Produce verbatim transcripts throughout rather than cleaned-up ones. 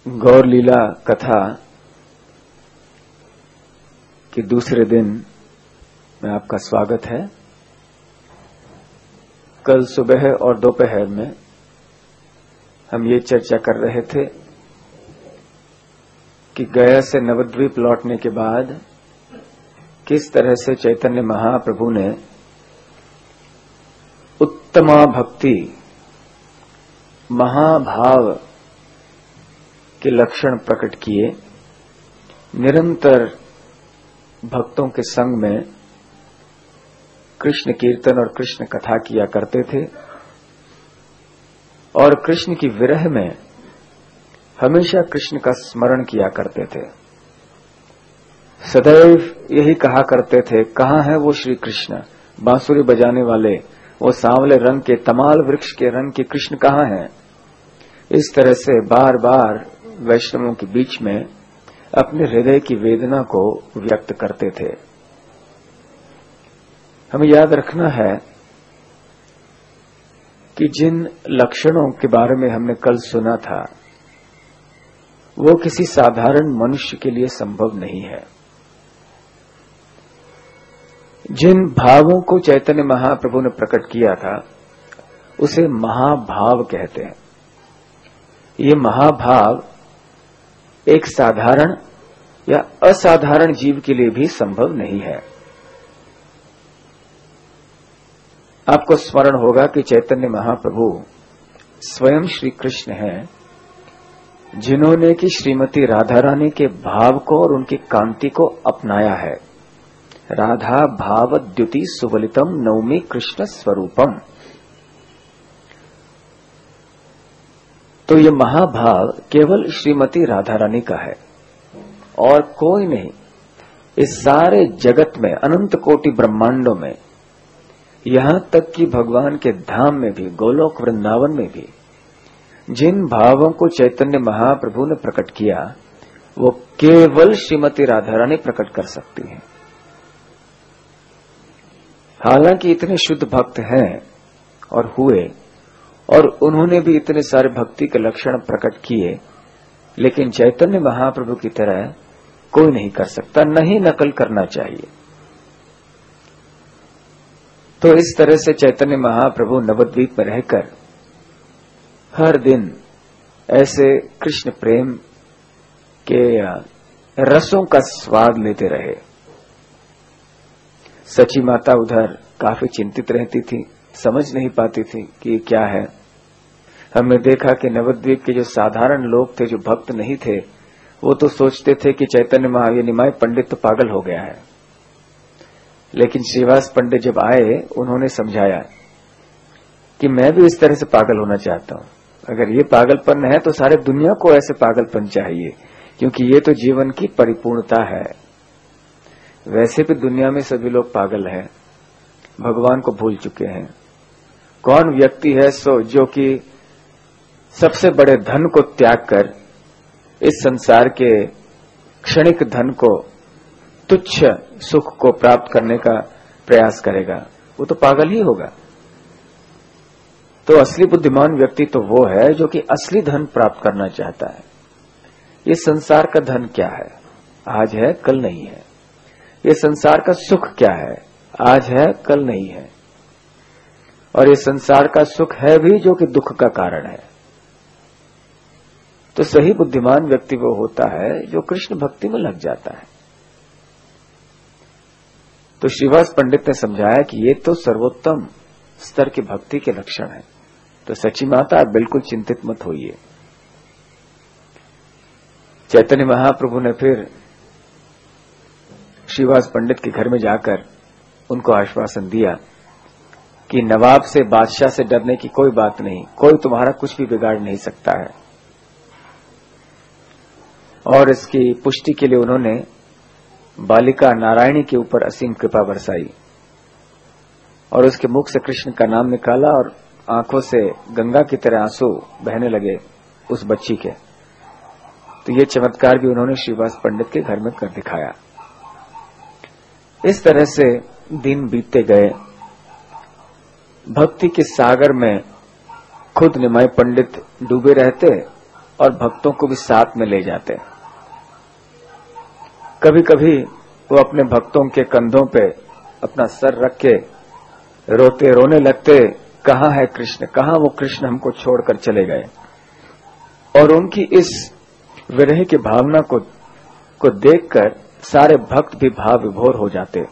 गौर लीला कथा के दूसरे दिन में आपका स्वागत है। कल सुबह और दोपहर में हम ये चर्चा कर रहे थे कि गया से नवद्वीप लौटने के बाद किस तरह से चैतन्य महाप्रभु ने उत्तमा भक्ति, महाभाव के लक्षण प्रकट किए। निरंतर भक्तों के संग में कृष्ण कीर्तन और कृष्ण कथा किया करते थे और कृष्ण की विरह में हमेशा कृष्ण का स्मरण किया करते थे। सदैव यही कहा करते थे, कहाँ है वो श्री कृष्ण, बांसुरी बजाने वाले, वो सांवले रंग के तमाल वृक्ष के रंग के कृष्ण कहाँ हैं। इस तरह से बार बार वैष्णवों के बीच में अपने हृदय की वेदना को व्यक्त करते थे। हमें याद रखना है कि जिन लक्षणों के बारे में हमने कल सुना था वो किसी साधारण मनुष्य के लिए संभव नहीं है। जिन भावों को चैतन्य महाप्रभु ने प्रकट किया था उसे महाभाव कहते हैं। ये महाभाव एक साधारण या असाधारण जीव के लिए भी संभव नहीं है। आपको स्मरण होगा कि चैतन्य महाप्रभु स्वयं श्री कृष्ण हैं, जिन्होंने कि श्रीमती राधा रानी के भाव को और उनकी कांति को अपनाया है। राधा भाव द्युति सुवलितम नवमी कृष्ण स्वरूपम। तो ये महाभाव केवल श्रीमती राधा रानी का है और कोई नहीं। इस सारे जगत में, अनंत कोटि ब्रह्मांडों में, यहां तक कि भगवान के धाम में भी, गोलोक वृंदावन में भी जिन भावों को चैतन्य महाप्रभु ने प्रकट किया वो केवल श्रीमती राधा रानी प्रकट कर सकती हैं। हालांकि इतने शुद्ध भक्त हैं और हुए और उन्होंने भी इतने सारे भक्ति के लक्षण प्रकट किए, लेकिन चैतन्य महाप्रभु की तरह कोई नहीं कर सकता, नहीं नकल करना चाहिए। तो इस तरह से चैतन्य महाप्रभु नवद्वीप में रहकर हर दिन ऐसे कृष्ण प्रेम के रसों का स्वाद लेते रहे। सची माता उधर काफी चिंतित रहती थी, समझ नहीं पाती थी कि क्या है। हमने देखा कि नवद्वीप के जो साधारण लोग थे, जो भक्त नहीं थे, वो तो सोचते थे कि चैतन्य महावीर निमाय पंडित तो पागल हो गया है। लेकिन श्रीवास पंडित जब आए, उन्होंने समझाया कि मैं भी इस तरह से पागल होना चाहता हूं। अगर ये पागलपन है तो सारे दुनिया को ऐसे पागलपन चाहिए, क्योंकि ये तो जीवन की परिपूर्णता है। वैसे भी दुनिया में सभी लोग पागल हैं, भगवान को भूल चुके हैं। कौन व्यक्ति है सो जो कि सबसे बड़े धन को त्याग कर इस संसार के क्षणिक धन को, तुच्छ सुख को प्राप्त करने का प्रयास करेगा? वो तो पागल ही होगा। तो असली बुद्धिमान व्यक्ति तो वो है जो कि असली धन प्राप्त करना चाहता है। ये संसार का धन क्या है? आज है, कल नहीं है। ये संसार का सुख क्या है? आज है, कल नहीं है। और ये संसार का सुख है भी जो कि दुख का कारण है। तो सही बुद्धिमान व्यक्ति वो होता है जो कृष्ण भक्ति में लग जाता है। तो श्रीवास पंडित ने समझाया कि ये तो सर्वोत्तम स्तर की भक्ति के लक्षण है। तो सची माता, आप बिल्कुल चिंतित मत होइए। चैतन्य महाप्रभु ने फिर श्रीवास पंडित के घर में जाकर उनको आश्वासन दिया कि नवाब से, बादशाह से डरने की कोई बात नहीं, कोई तुम्हारा कुछ भी बिगाड़ नहीं सकता है। और इसकी पुष्टि के लिए उन्होंने बालिका नारायणी के ऊपर असीम कृपा बरसाई और उसके मुख से कृष्ण का नाम निकाला और आंखों से गंगा की तरह आंसू बहने लगे उस बच्ची के। तो ये चमत्कार भी उन्होंने श्रीवास पंडित के घर में कर दिखाया। इस तरह से दिन बीतते गए। भक्ति के सागर में खुद निमाय पंडित डूबे रहते और भक्तों को भी साथ में ले जाते। कभी कभी वो अपने भक्तों के कंधों पे अपना सर रख के रोते रोने लगते, कहाँ है कृष्ण, कहाँ वो कृष्ण हमको छोड़कर चले गए। और उनकी इस विरह की भावना को को देखकर सारे भक्त भी भाव विभोर हो जाते।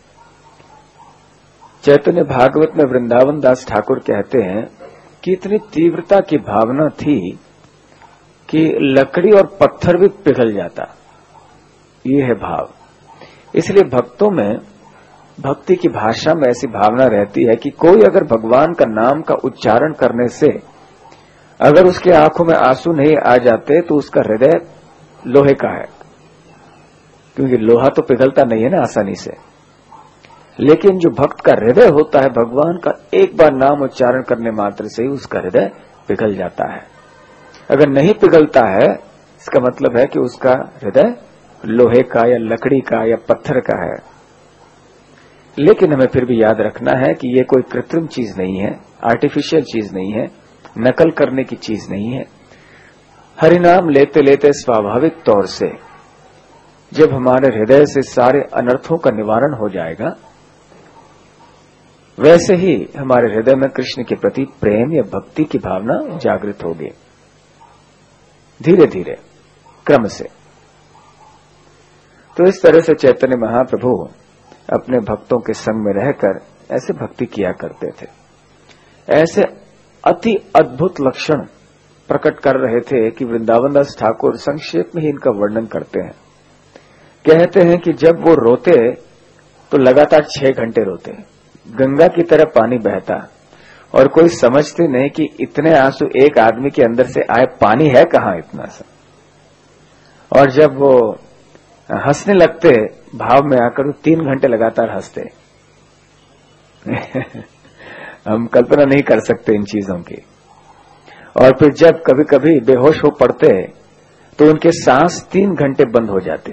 चैतन्य भागवत में वृंदावन दास ठाकुर कहते हैं कि इतनी तीव्रता की भावना थी कि लकड़ी और पत्थर भी पिघल जाता। ये है भाव। इसलिए भक्तों में, भक्ति की भाषा में ऐसी भावना रहती है कि कोई अगर भगवान का नाम का उच्चारण करने से अगर उसके आंखों में आंसू नहीं आ जाते तो उसका हृदय लोहे का है, क्योंकि लोहा तो पिघलता नहीं है ना आसानी से। लेकिन जो भक्त का हृदय होता है, भगवान का एक बार नाम उच्चारण करने मात्र से ही उसका हृदय पिघल जाता है। अगर नहीं पिघलता है, इसका मतलब है कि उसका हृदय लोहे का या लकड़ी का या पत्थर का है। लेकिन हमें फिर भी याद रखना है कि ये कोई कृत्रिम चीज नहीं है, आर्टिफिशियल चीज नहीं है, नकल करने की चीज नहीं है। हरिनाम लेते लेते स्वाभाविक तौर से जब हमारे हृदय से सारे अनर्थों का निवारण हो जाएगा, वैसे ही हमारे हृदय में कृष्ण के प्रति प्रेम या भक्ति की भावना जागृत होगी, धीरे धीरे, क्रम से। तो इस तरह से चैतन्य महाप्रभु अपने भक्तों के संग में रहकर ऐसे भक्ति किया करते थे। ऐसे अति अद्भुत लक्षण प्रकट कर रहे थे कि वृंदावन दास ठाकुर संक्षेप में ही इनका वर्णन करते हैं। कहते हैं कि जब वो रोते तो लगातार छह घंटे रोते, गंगा की तरह पानी बहता, और कोई समझते नहीं कि इतने आंसू एक आदमी के अंदर से आए, पानी है कहाँ इतना सा। और जब वो हंसने लगते, भाव में आकर वो तीन घंटे लगातार हंसते। हम कल्पना नहीं कर सकते इन चीजों की। और फिर जब कभी कभी बेहोश हो पड़ते तो उनके सांस तीन घंटे बंद हो जाते,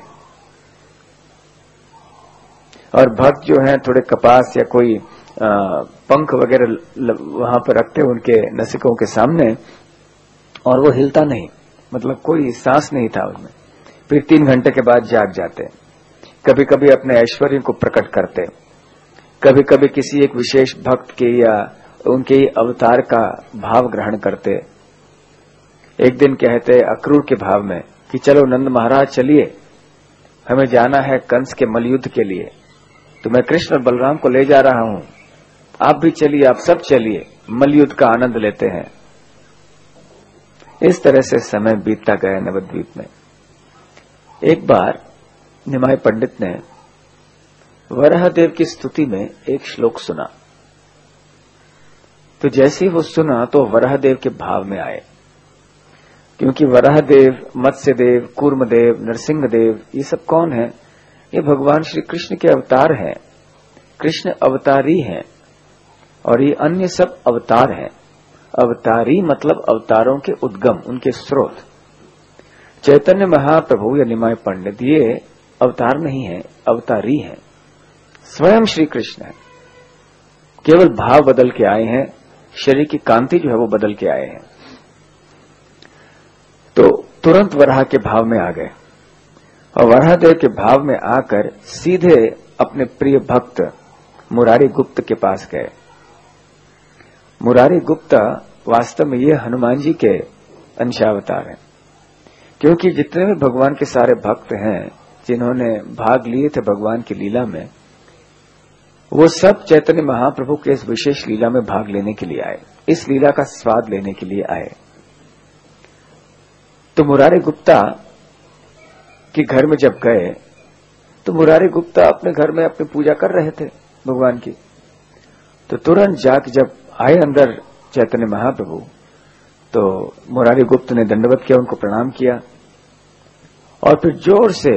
और भक्त जो हैं थोड़े कपास या कोई आ, पंख वगैरह वहां पर रखते उनके नसिकों के सामने, और वो हिलता नहीं, मतलब कोई सांस नहीं था उनमें। फिर तीन घंटे के बाद जाग जाते। कभी कभी अपने ऐश्वर्य को प्रकट करते, कभी कभी किसी एक विशेष भक्त के या उनके अवतार का भाव ग्रहण करते। एक दिन कहते अक्रूर के भाव में कि चलो नंद महाराज चलिए, हमें जाना है कंस के मलयुद्ध के लिए, तो मैं कृष्ण और बलराम को ले जा रहा हूं, आप भी चलिए, आप सब चलिए, मलयुद्ध का आनंद लेते हैं। इस तरह से समय बीतता गया नवद्वीप में। एक बार निमाय पंडित ने वराहदेव की स्तुति में एक श्लोक सुना, तो जैसे ही वो सुना तो वराहदेव के भाव में आए, क्योंकि वराहदेव, मत्स्यदेव, कूर्मदेव, नरसिंहदेव, ये सब कौन है? ये भगवान श्री कृष्ण के अवतार हैं। कृष्ण अवतारी हैं और ये अन्य सब अवतार हैं। अवतारी मतलब अवतारों के उद्गम, उनके स्रोत। चैतन्य महाप्रभु या निमाय पंडित ये अवतार नहीं है, अवतारी हैं, स्वयं श्री कृष्ण है। केवल भाव बदल के आए हैं, शरीर की कांति जो है वो बदल के आए हैं। तो तुरंत वराह के भाव में आ गए, और वराहदेव के भाव में आकर सीधे अपने प्रिय भक्त मुरारी गुप्त के पास गए। मुरारी गुप्त वास्तव में ये हनुमान जी के अंशावतार हैं, क्योंकि जितने भी भगवान के सारे भक्त हैं जिन्होंने भाग लिए थे भगवान की लीला में, वो सब चैतन्य महाप्रभु के इस विशेष लीला में भाग लेने के लिए आए, इस लीला का स्वाद लेने के लिए आए। तो मुरारी गुप्ता के घर में जब गए तो मुरारी गुप्ता अपने घर में अपनी पूजा कर रहे थे भगवान की। तो तुरंत जाके जब आए अंदर चैतन्य महाप्रभु, तो मुरारी गुप्त ने दंडवत किया, उनको प्रणाम किया, और फिर जोर से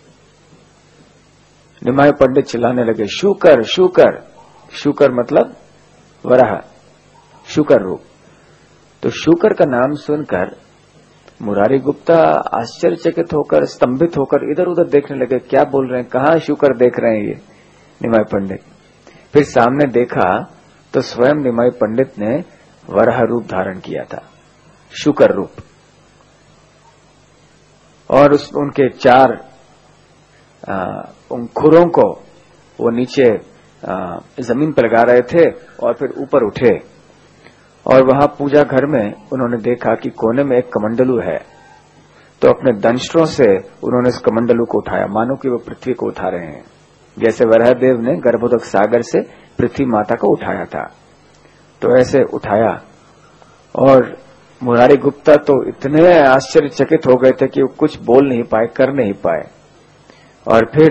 निमाय पंडित चिल्लाने लगे, शूकर शूकर। शूकर मतलब वराह, शूकर रूप। तो शूकर का नाम सुनकर मुरारी गुप्ता आश्चर्यचकित होकर, स्तंभित होकर इधर उधर देखने लगे, क्या बोल रहे हैं, कहां शूकर देख रहे हैं ये निमाय पंडित। फिर सामने देखा तो स्वयं निमाय पंडित ने वराह रूप धारण किया था, शूकर रूप। और उस उनके चार आ, उन खुरों को वो नीचे आ, जमीन पर लगा रहे थे और फिर ऊपर उठे और वहां पूजा घर में उन्होंने देखा कि कोने में एक कमंडलू है। तो अपने दंष्ट्रों से उन्होंने इस कमंडलू को उठाया, मानो कि वो पृथ्वी को उठा रहे हैं, जैसे वराहदेव ने गर्भोदक सागर से पृथ्वी माता को उठाया था। तो ऐसे उठाया और मुरारी गुप्ता तो इतने आश्चर्यचकित हो गए थे कि वो कुछ बोल नहीं पाए, कर नहीं पाए। और फिर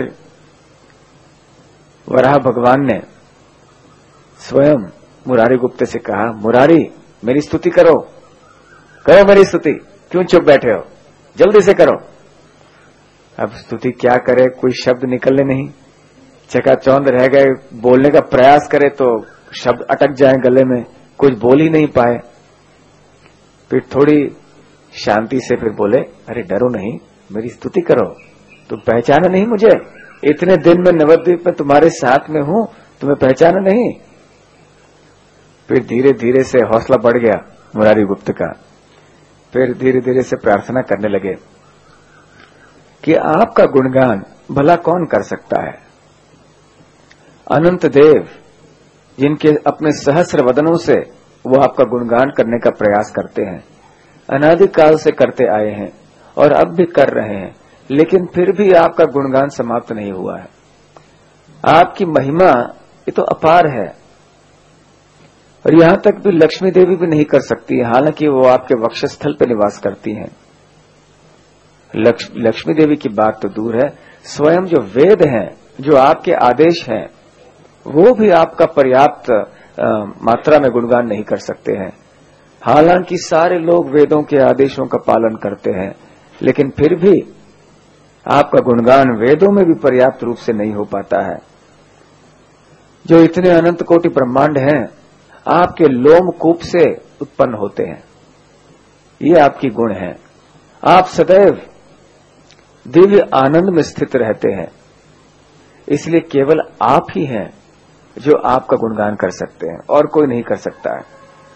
वराह भगवान ने स्वयं मुरारी गुप्ते से कहा, मुरारी मेरी स्तुति करो, करो मेरी स्तुति, क्यों चुप बैठे हो, जल्दी से करो। अब स्तुति क्या करे, कोई शब्द निकलने नहीं, चकाचौंध रह गए। बोलने का प्रयास करे तो शब्द अटक जाए गले में, कुछ बोल ही नहीं पाए। फिर थोड़ी शांति से फिर बोले, अरे डरो नहीं, मेरी स्तुति करो, तुम पहचाना नहीं मुझे, इतने दिन में नवद्वीप में तुम्हारे साथ में हूं, तुम्हें पहचाना नहीं। फिर धीरे धीरे से हौसला बढ़ गया मुरारी गुप्त का। फिर धीरे धीरे से प्रार्थना करने लगे कि आपका गुणगान भला कौन कर सकता है। अनंत देव जिनके अपने सहस्र वदनों से वो आपका गुणगान करने का प्रयास करते हैं, अनादिकाल से करते आए हैं और अब भी कर रहे हैं, लेकिन फिर भी आपका गुणगान समाप्त नहीं हुआ है। आपकी महिमा ये तो अपार है और यहां तक भी लक्ष्मी देवी भी नहीं कर सकती है, हालांकि वो आपके वक्षस्थल पर निवास करती हैं। लक्ष, लक्ष्मी देवी की बात तो दूर है, स्वयं जो वेद हैं, जो आपके आदेश हैं, वो भी आपका पर्याप्त मात्रा में गुणगान नहीं कर सकते हैं। हालांकि सारे लोग वेदों के आदेशों का पालन करते हैं, लेकिन फिर भी आपका गुणगान वेदों में भी पर्याप्त रूप से नहीं हो पाता है। जो इतने अनंत कोटि ब्रह्मांड हैं, आपके लोमकूप से उत्पन्न होते हैं, ये आपकी गुण है। आप सदैव दिव्य आनंद में स्थित रहते हैं, इसलिए केवल आप ही हैं जो आपका गुणगान कर सकते हैं और कोई नहीं कर सकता है।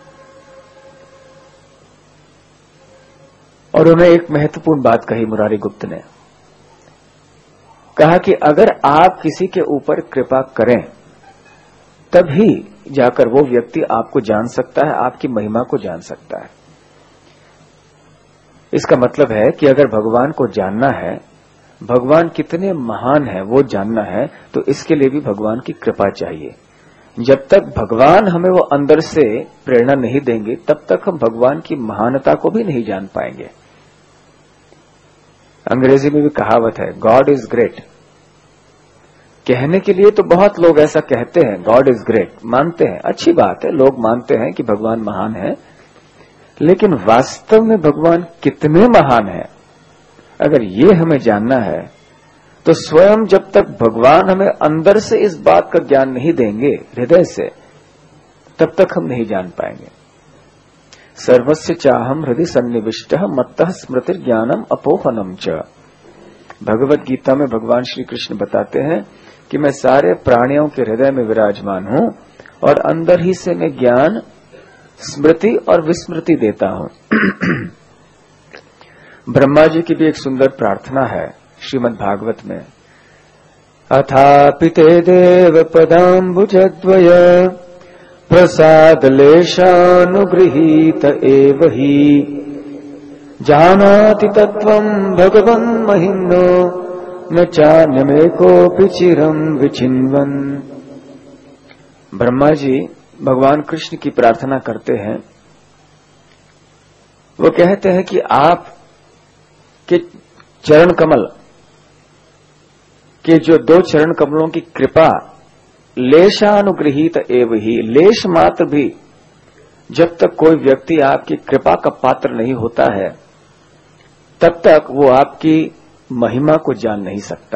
और उन्हें एक महत्वपूर्ण बात कही मुरारी गुप्त ने, कहा कि अगर आप किसी के ऊपर कृपा करें तभी जाकर वो व्यक्ति आपको जान सकता है, आपकी महिमा को जान सकता है। इसका मतलब है कि अगर भगवान को जानना है, भगवान कितने महान है वो जानना है, तो इसके लिए भी भगवान की कृपा चाहिए। जब तक भगवान हमें वो अंदर से प्रेरणा नहीं देंगे, तब तक हम भगवान की महानता को भी नहीं जान पाएंगे। अंग्रेजी में भी कहावत है, गॉड इज ग्रेट। कहने के लिए तो बहुत लोग ऐसा कहते हैं, गॉड इज ग्रेट, मानते हैं, अच्छी बात है, लोग मानते हैं कि भगवान महान है, लेकिन वास्तव में भगवान कितने महान है, अगर ये हमें जानना है तो स्वयं जब तक भगवान हमें अंदर से इस बात का ज्ञान नहीं देंगे हृदय से, तब तक हम नहीं जान पाएंगे। सर्वस्य चाहम हृदय सन्निविष्टः मत्तः स्मृति ज्ञानम अपोहनम च। भगवत गीता में भगवान श्री कृष्ण बताते हैं कि मैं सारे प्राणियों के हृदय में विराजमान हूं और अंदर ही से मैं ज्ञान, स्मृति और विस्मृति देता हूं। ब्रह्मा जी की भी एक सुंदर प्रार्थना है श्रीमद् भागवत में, अथापि ते देव पदाम्बुजद्वय प्रसाद लेशानुगृहीत एव हि जानाति तत्वं भगवन् महिम्नो न चान्यमेकोऽपि चिरं विचिन्वन्। ब्रह्मा जी भगवान कृष्ण की प्रार्थना करते हैं, वो कहते हैं कि आप के चरण कमल के जो दो चरण कमलों की कृपा, लेशानुगृहीत एव ही, लेश मात्र भी जब तक कोई व्यक्ति आपकी कृपा का पात्र नहीं होता है, तब तक वो आपकी महिमा को जान नहीं सकता।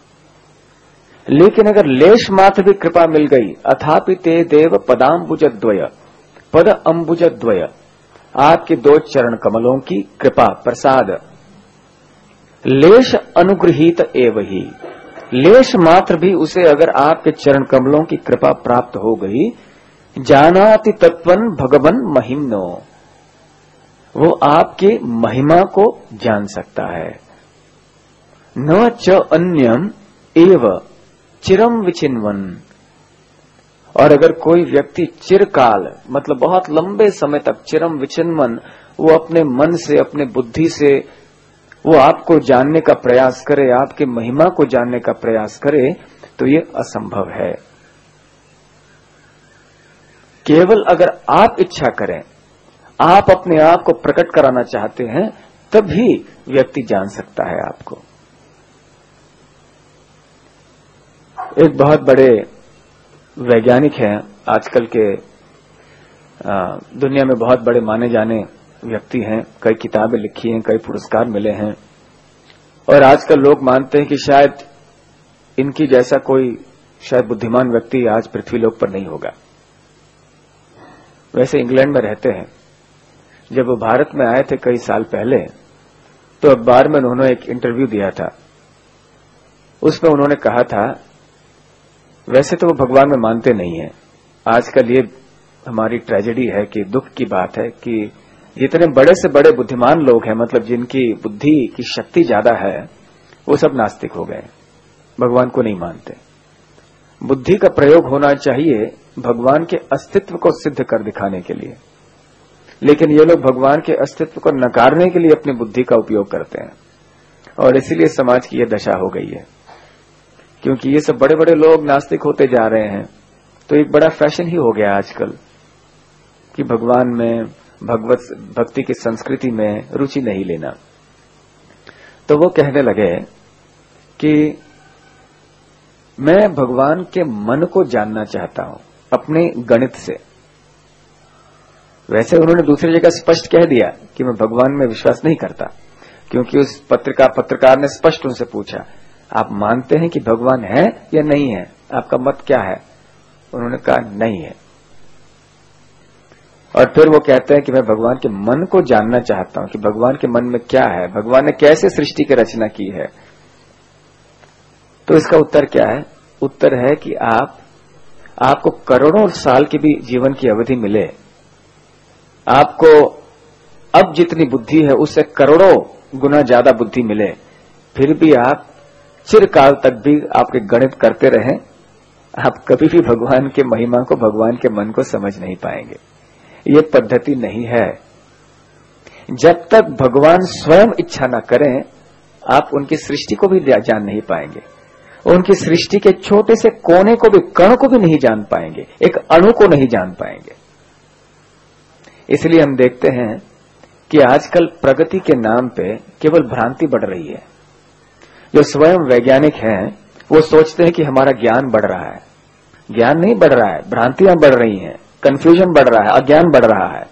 लेकिन अगर लेश मात्र भी कृपा मिल गई, अथापि ते देव पदाम्बुजद्वय, पद अंबुजद्वय, आपके दो चरण कमलों की कृपा, प्रसाद, लेश अनुगृहीत एव ही, लेश मात्र भी उसे अगर आपके चरण कमलों की कृपा प्राप्त हो गई, जानाति तत्वं भगवन् महिम्नो, वो आपकी महिमा को जान सकता है, न च अन्यम एव चिरम विचिन्वन। और अगर कोई व्यक्ति चिरकाल मतलब बहुत लंबे समय तक चिरम विचिन्वन, वो अपने मन से अपने बुद्धि से वो आपको जानने का प्रयास करे, आपके महिमा को जानने का प्रयास करे, तो ये असंभव है। केवल अगर आप इच्छा करें, आप अपने आप को प्रकट कराना चाहते हैं, तभी व्यक्ति जान सकता है आपको। एक बहुत बड़े वैज्ञानिक हैं, आजकल के आ, दुनिया में बहुत बड़े माने जाने व्यक्ति हैं, कई किताबें लिखी हैं, कई पुरस्कार मिले हैं, और आजकल लोग मानते हैं कि शायद इनकी जैसा कोई शायद बुद्धिमान व्यक्ति आज पृथ्वी लोक पर नहीं होगा। वैसे इंग्लैंड में रहते हैं। जब वो भारत में आए थे कई साल पहले, तो अखबार में उन्होंने एक इंटरव्यू दिया था। उसमें उन्होंने कहा था, वैसे तो वो भगवान में मानते नहीं है। आजकल ये हमारी ट्रेजेडी है कि दुख की बात है कि जितने बड़े से बड़े बुद्धिमान लोग हैं, मतलब जिनकी बुद्धि की शक्ति ज्यादा है, वो सब नास्तिक हो गए, भगवान को नहीं मानते। बुद्धि का प्रयोग होना चाहिए भगवान के अस्तित्व को सिद्ध कर दिखाने के लिए, लेकिन ये लोग भगवान के अस्तित्व को नकारने के लिए अपनी बुद्धि का उपयोग करते हैं, और इसीलिए समाज की यह दशा हो गई है। क्योंकि ये सब बड़े बड़े लोग नास्तिक होते जा रहे हैं, तो एक बड़ा फैशन ही हो गया आजकल कि भगवान में, भगवत भक्ति की संस्कृति में रुचि नहीं लेना। तो वो कहने लगे कि मैं भगवान के मन को जानना चाहता हूं अपने गणित से। वैसे उन्होंने दूसरी जगह स्पष्ट कह दिया कि मैं भगवान में विश्वास नहीं करता, क्योंकि उस पत्रिका पत्रकार ने स्पष्ट उनसे पूछा, आप मानते हैं कि भगवान है या नहीं है, आपका मत क्या है? उन्होंने कहा नहीं है। और फिर वो कहते हैं कि मैं भगवान के मन को जानना चाहता हूं कि भगवान के मन में क्या है, भगवान ने कैसे सृष्टि की रचना की है। तो इसका उत्तर क्या है? उत्तर है कि आप आपको करोड़ों साल की भी जीवन की अवधि मिले, आपको अब जितनी बुद्धि है उससे करोड़ों गुना ज्यादा बुद्धि मिले, फिर भी आप चिरकाल तक भी आपके गणित करते रहें, आप कभी भी भगवान के महिमा को, भगवान के मन को समझ नहीं पाएंगे। ये पद्धति नहीं है। जब तक भगवान स्वयं इच्छा न करें, आप उनकी सृष्टि को भी जान नहीं पाएंगे, उनकी सृष्टि के छोटे से कोने को भी, कण को भी नहीं जान पाएंगे, एक अणु को नहीं जान पाएंगे। इसलिए हम देखते हैं कि आजकल प्रगति के नाम पे केवल भ्रांति बढ़ रही है। जो स्वयं वैज्ञानिक हैं वो सोचते हैं कि हमारा ज्ञान बढ़ रहा है। ज्ञान नहीं बढ़ रहा है, भ्रांतियां बढ़ रही हैं, कंफ्यूजन बढ़ रहा है, अज्ञान बढ़ रहा है।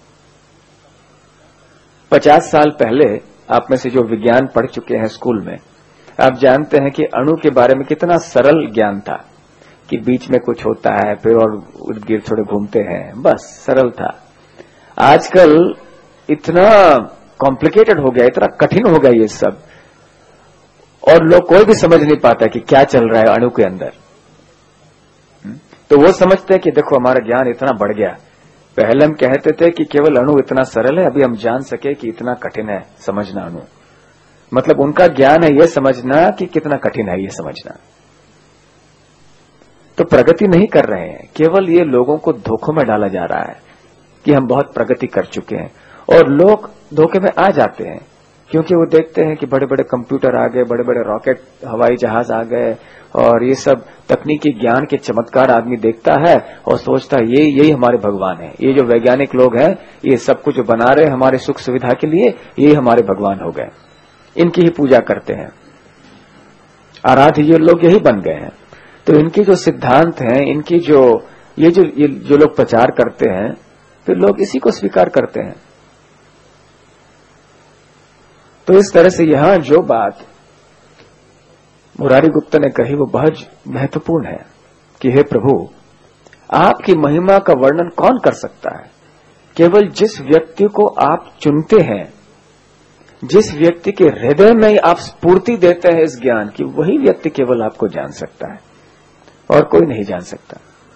पचास साल पहले आप में से जो विज्ञान पढ़ चुके हैं स्कूल में, आप जानते हैं कि अणु के बारे में कितना सरल ज्ञान था कि बीच में कुछ होता है, फिर और इर्द गिर्द थोड़े घूमते हैं, बस सरल था। आजकल इतना कॉम्प्लिकेटेड हो गया, इतना कठिन हो गया ये सब, और लोग कोई भी समझ नहीं पाता कि क्या चल रहा है अणु के अंदर। तो वो समझते हैं कि देखो हमारा ज्ञान इतना बढ़ गया। पहले हम कहते थे कि केवल अणु इतना सरल है, अभी हम जान सके कि इतना कठिन है समझना अणु। मतलब उनका ज्ञान है ये समझना कि कितना कठिन है ये समझना। तो प्रगति नहीं कर रहे हैं, केवल ये लोगों को धोखों में डाला जा रहा है कि हम बहुत प्रगति कर चुके हैं, और लोग धोखे में आ जाते हैं क्योंकि वो देखते हैं कि बड़े बड़े कंप्यूटर आ गए, बड़े बड़े रॉकेट, हवाई जहाज आ गए, और ये सब तकनीकी ज्ञान के चमत्कार आदमी देखता है और सोचता है ये यही हमारे भगवान है। ये जो वैज्ञानिक लोग हैं, ये सब कुछ जो बना रहे हमारे सुख सुविधा के लिए, ये हमारे भगवान हो गए। इनकी ही पूजा करते हैं, आराध्य ये लोग यही बन गए हैं। तो इनके जो सिद्धांत हैं, इनकी जो ये जो ये जो लोग प्रचार करते हैं, फिर लोग इसी को स्वीकार करते हैं। तो इस तरह से यहां जो बात मुरारी गुप्ता ने कही वो बहुत महत्वपूर्ण है कि हे प्रभु, आपकी महिमा का वर्णन कौन कर सकता है? केवल जिस व्यक्ति को आप चुनते हैं, जिस व्यक्ति के हृदय में आप स्फूर्ति देते हैं इस ज्ञान की, वही व्यक्ति केवल आपको जान सकता है और कोई नहीं जान सकता।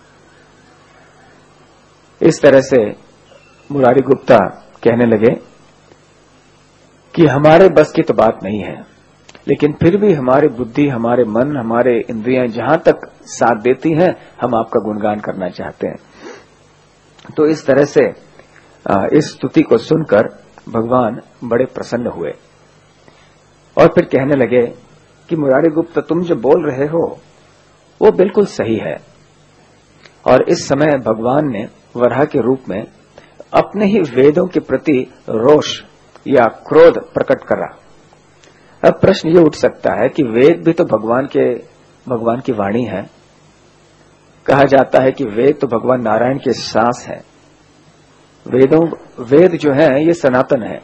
इस तरह से मुरारी गुप्ता कहने लगे कि हमारे बस की तो बात नहीं है, लेकिन फिर भी हमारी बुद्धि, हमारे मन, हमारे इंद्रियां जहां तक साथ देती हैं, हम आपका गुणगान करना चाहते हैं। तो इस तरह से इस स्तुति को सुनकर भगवान बड़े प्रसन्न हुए और फिर कहने लगे कि मुरारी गुप्त, तुम जो बोल रहे हो वो बिल्कुल सही है। और इस समय भगवान ने वराह के रूप में अपने ही वेदों के प्रति रोष या क्रोध प्रकट करा। अब प्रश्न ये उठ सकता है कि वेद भी तो भगवान के भगवान की वाणी है। कहा जाता है कि वेद तो भगवान नारायण के श्वास है। वेदों वेद जो है ये सनातन है।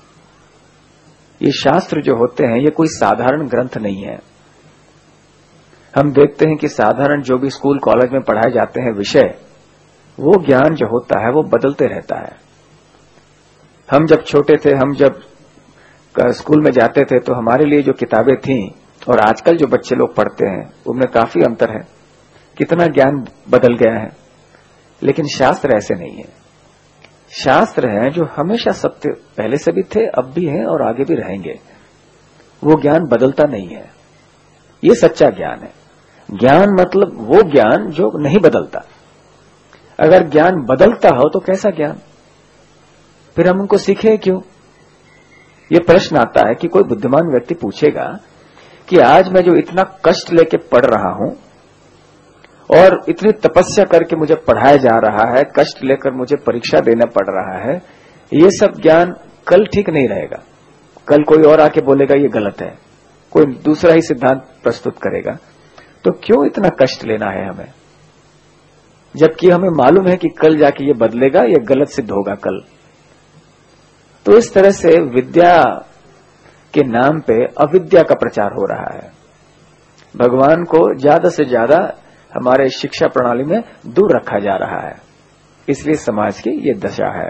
ये शास्त्र जो होते हैं ये कोई साधारण ग्रंथ नहीं है। हम देखते हैं कि साधारण जो भी स्कूल कॉलेज में पढ़ाए जाते हैं विषय, वो ज्ञान जो होता है वो बदलते रहता है। हम जब छोटे थे, हम जब स्कूल में जाते थे तो हमारे लिए जो किताबें थीं और आजकल जो बच्चे लोग पढ़ते हैं उनमें काफी अंतर है। कितना ज्ञान बदल गया है। लेकिन शास्त्र ऐसे नहीं है। शास्त्र हैं जो हमेशा सत्य पहले से भी थे, अब भी हैं और आगे भी रहेंगे। वो ज्ञान बदलता नहीं है। ये सच्चा ज्ञान है। ज्ञान मतलब वो ज्ञान जो नहीं बदलता। अगर ज्ञान बदलता हो तो कैसा ज्ञान? फिर हम उनको सीखें क्यों? ये प्रश्न आता है कि कोई बुद्धिमान व्यक्ति पूछेगा कि आज मैं जो इतना कष्ट लेके पढ़ रहा हूं और इतनी तपस्या करके मुझे पढ़ाया जा रहा है, कष्ट लेकर मुझे परीक्षा देना पड़ रहा है, ये सब ज्ञान कल ठीक नहीं रहेगा। कल कोई और आके बोलेगा ये गलत है, कोई दूसरा ही सिद्धांत प्रस्तुत करेगा, तो क्यों इतना कष्ट लेना है हमें? जबकि हमें मालूम है कि कल जाके ये बदलेगा, ये गलत सिद्ध होगा कल। तो इस तरह से विद्या के नाम पे अविद्या का प्रचार हो रहा है। भगवान को ज्यादा से ज्यादा हमारे शिक्षा प्रणाली में दूर रखा जा रहा है। इसलिए समाज की ये दशा है।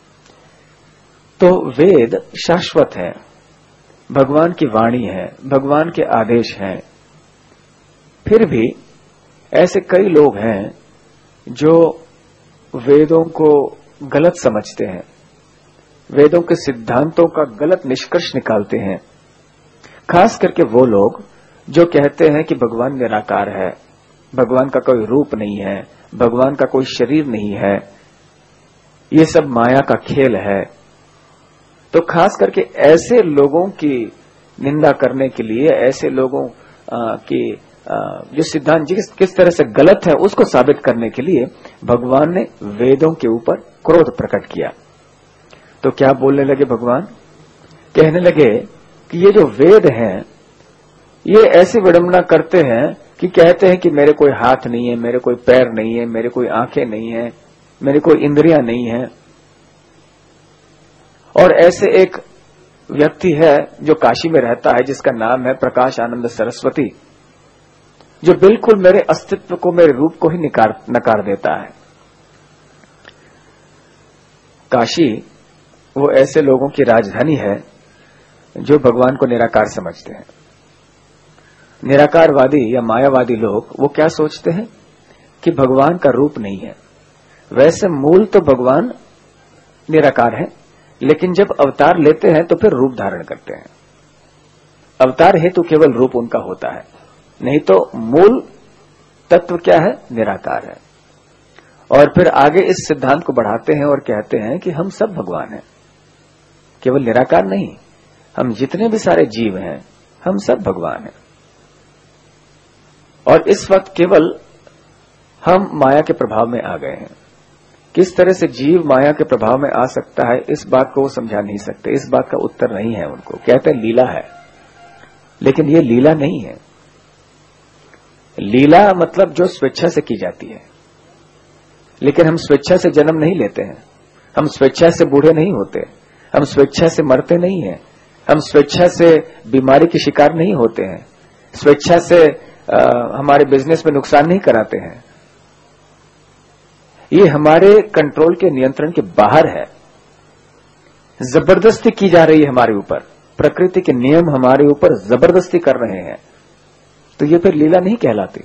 तो वेद शाश्वत है, भगवान की वाणी है, भगवान के आदेश हैं। फिर भी ऐसे कई लोग हैं जो वेदों को गलत समझते हैं, वेदों के सिद्धांतों का गलत निष्कर्ष निकालते हैं। खास करके वो लोग जो कहते हैं कि भगवान निराकार है, भगवान का कोई रूप नहीं है, भगवान का कोई शरीर नहीं है, ये सब माया का खेल है। तो खास करके ऐसे लोगों की निंदा करने के लिए, ऐसे लोगों आ, की आ, जो सिद्धांत जिस किस तरह से गलत है उसको साबित करने के लिए भगवान ने वेदों के ऊपर क्रोध प्रकट किया। तो क्या बोलने लगे भगवान? कहने लगे कि ये जो वेद हैं ये ऐसी विडंबना करते हैं कि कहते हैं कि मेरे कोई हाथ नहीं है, मेरे कोई पैर नहीं है, मेरे कोई आंखें नहीं है, मेरी कोई इंद्रियां नहीं है। और ऐसे एक व्यक्ति है जो काशी में रहता है जिसका नाम है प्रकाश आनंद सरस्वती, जो बिल्कुल मेरे अस्तित्व को, मेरे रूप को ही निकार नकार देता है। काशी वो ऐसे लोगों की राजधानी है जो भगवान को निराकार समझते हैं। निराकारवादी या मायावादी लोग वो क्या सोचते हैं कि भगवान का रूप नहीं है। वैसे मूल तो भगवान निराकार है, लेकिन जब अवतार लेते हैं तो फिर रूप धारण करते हैं। अवतार हेतु केवल रूप उनका होता है, नहीं तो मूल तत्व क्या है? निराकार है। और फिर आगे इस सिद्धांत को बढ़ाते हैं और कहते हैं कि हम सब भगवान हैं, केवल निराकार नहीं, हम जितने भी सारे जीव हैं हम सब भगवान हैं। और इस वक्त केवल हम माया के प्रभाव में आ गए हैं। किस तरह से जीव माया के प्रभाव में आ सकता है इस बात को वो समझा नहीं सकते, इस बात का उत्तर नहीं है उनको। कहते हैं लीला है, लेकिन ये लीला नहीं है। लीला मतलब जो स्वेच्छा से की जाती है, लेकिन हम स्वेच्छा से जन्म नहीं लेते हैं, हम स्वेच्छा से बूढ़े नहीं होते, हम स्वेच्छा से मरते नहीं हैं, हम स्वेच्छा से बीमारी के शिकार नहीं होते हैं, स्वेच्छा से आ, हमारे बिजनेस में नुकसान नहीं कराते हैं। ये हमारे कंट्रोल के, नियंत्रण के बाहर है। जबरदस्ती की जा रही है हमारे ऊपर, प्रकृति के नियम हमारे ऊपर जबरदस्ती कर रहे हैं। तो ये फिर लीला नहीं कहलाती।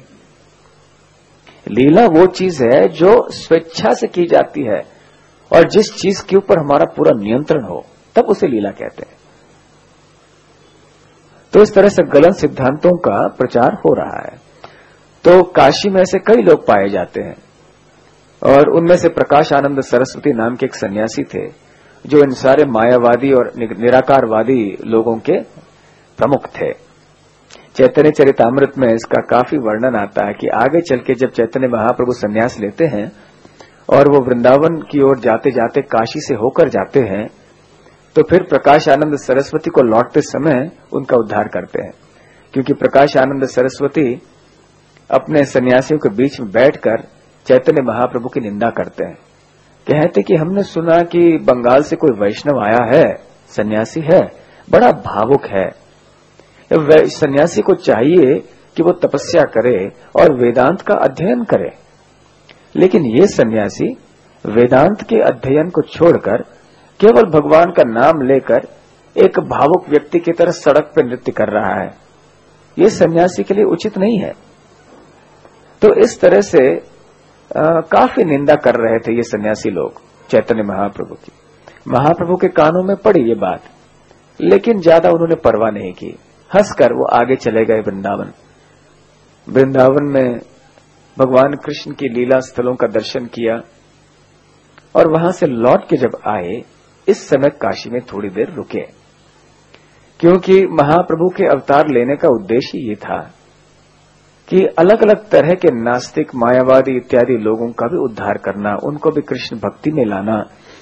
लीला वो चीज है जो स्वेच्छा से की जाती है और जिस चीज के ऊपर हमारा पूरा नियंत्रण हो, तब उसे लीला कहते हैं। तो इस तरह से गलत सिद्धांतों का प्रचार हो रहा है। तो काशी में ऐसे कई लोग पाए जाते हैं और उनमें से प्रकाश आनंद सरस्वती नाम के एक सन्यासी थे जो इन सारे मायावादी और निराकारवादी लोगों के प्रमुख थे। चैतन्य चरितामृत में इसका काफी वर्णन आता है कि आगे चल के जब चैतन्य महाप्रभु संन्यास लेते हैं और वो वृंदावन की ओर जाते जाते काशी से होकर जाते हैं, तो फिर प्रकाश आनंद सरस्वती को लौटते समय उनका उद्धार करते हैं, क्योंकि प्रकाश आनंद सरस्वती अपने सन्यासियों के बीच में बैठकर चैतन्य महाप्रभु की निंदा करते हैं। कहते कि हमने सुना कि बंगाल से कोई वैष्णव आया है, सन्यासी है, बड़ा भावुक है। सन्यासी को चाहिए कि वो तपस्या करे और वेदांत का अध्ययन करे, लेकिन ये सन्यासी वेदांत के अध्ययन को छोड़कर केवल भगवान का नाम लेकर एक भावुक व्यक्ति की तरह सड़क पर नृत्य कर रहा है। ये सन्यासी के लिए उचित नहीं है। तो इस तरह से आ, काफी निंदा कर रहे थे ये सन्यासी लोग चैतन्य महाप्रभु की। महाप्रभु के कानों में पड़ी ये बात, लेकिन ज्यादा उन्होंने परवाह नहीं की। हंसकर वो आगे चले गए वृंदावन। वृंदावन में भगवान कृष्ण की लीला स्थलों का दर्शन किया और वहां से लौट के जब आए, इस समय काशी में थोड़ी देर रुके, क्योंकि महाप्रभु के अवतार लेने का उद्देश्य ये था कि अलग अलग तरह के नास्तिक, मायावादी इत्यादि लोगों का भी उद्धार करना, उनको भी कृष्ण भक्ति में लाना।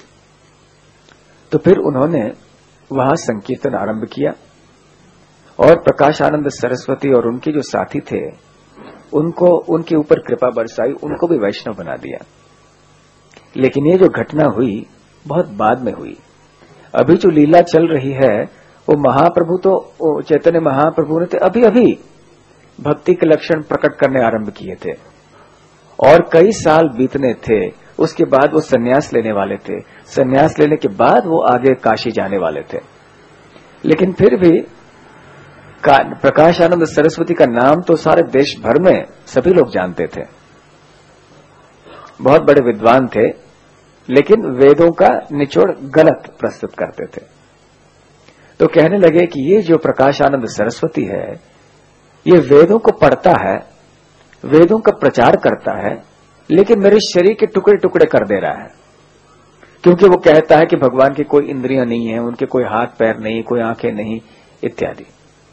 तो फिर उन्होंने वहां संकीर्तन आरंभ किया और प्रकाश आनंद सरस्वती और उनके जो साथी थे उनको उनके ऊपर कृपा बरसाई, उनको भी वैष्णव बना दिया। लेकिन ये जो घटना हुई बहुत बाद में हुई। अभी जो लीला चल रही है वो महाप्रभु तो चैतन्य महाप्रभु ने तो अभी अभी भक्ति के लक्षण प्रकट करने आरंभ किए थे और कई साल बीतने थे। उसके बाद वो सन्यास लेने वाले थे। सन्यास लेने के बाद वो आगे काशी जाने वाले थे। लेकिन फिर भी प्रकाश आनंद सरस्वती का नाम तो सारे देश भर में सभी लोग जानते थे। बहुत बड़े विद्वान थे, लेकिन वेदों का निचोड़ गलत प्रस्तुत करते थे। तो कहने लगे कि ये जो प्रकाश आनंद सरस्वती है, ये वेदों को पढ़ता है, वेदों का प्रचार करता है, लेकिन मेरे शरीर के टुकड़े टुकड़े कर दे रहा है, क्योंकि वो कहता है कि भगवान की कोई इंद्रियां नहीं है, उनके कोई हाथ पैर नहीं, कोई आंखें नहीं इत्यादि।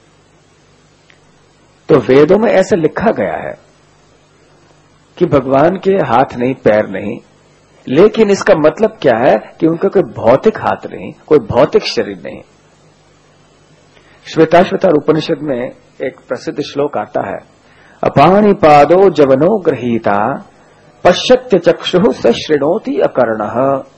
तो वेदों में ऐसा लिखा गया है कि भगवान के हाथ नहीं, पैर नहीं, लेकिन इसका मतलब क्या है कि उनका कोई भौतिक हाथ नहीं, कोई भौतिक शरीर नहीं। श्वेताश्वतर उपनिषद में एक प्रसिद्ध श्लोक आता है, अपाणि पादो जवनो गृहीता पश्यत्य चक्षुः स शृणोति अकर्णः।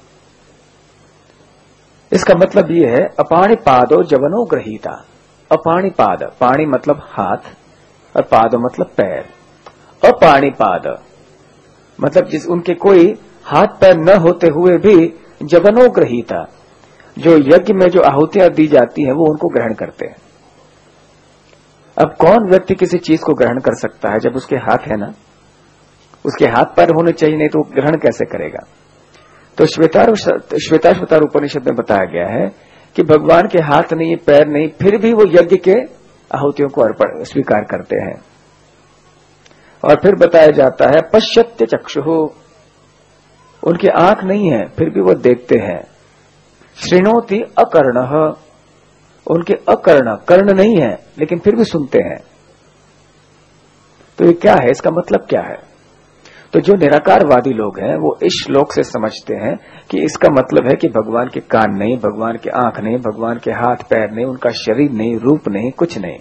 इसका मतलब ये है, अपाणि पादो जवनो गृहीता। अपाणि पाद, पाणी मतलब हाथ और पाद मतलब पैर। अपाणि पाद मतलब जिस उनके कोई हाथ पैर न होते हुए भी जवनो गृहीता, जो यज्ञ में जो आहुतियां दी जाती हैं वो उनको ग्रहण करते हैं। अब कौन व्यक्ति किसी चीज को ग्रहण कर सकता है जब उसके हाथ है ना, उसके हाथ पैर होने चाहिए, नहीं तो ग्रहण कैसे करेगा। तो श्वेताश्वतर उपनिषद में बताया गया है कि भगवान के हाथ नहीं, पैर नहीं, फिर भी वो यज्ञ के आहुतियों को अर्पण स्वीकार करते हैं। और फिर बताया जाता है, पश्यत्य चक्षुः, उनकी आंख नहीं है फिर भी वो देखते हैं। शृणोति अकर्णः, उनके अकर्ण, कर्ण नहीं है लेकिन फिर भी सुनते हैं। तो ये क्या है, इसका मतलब क्या है। तो जो निराकारवादी लोग हैं वो इस श्लोक से समझते हैं कि इसका मतलब है कि भगवान के कान नहीं, भगवान के आंख नहीं, भगवान के हाथ पैर नहीं, उनका शरीर नहीं, रूप नहीं, कुछ नहीं।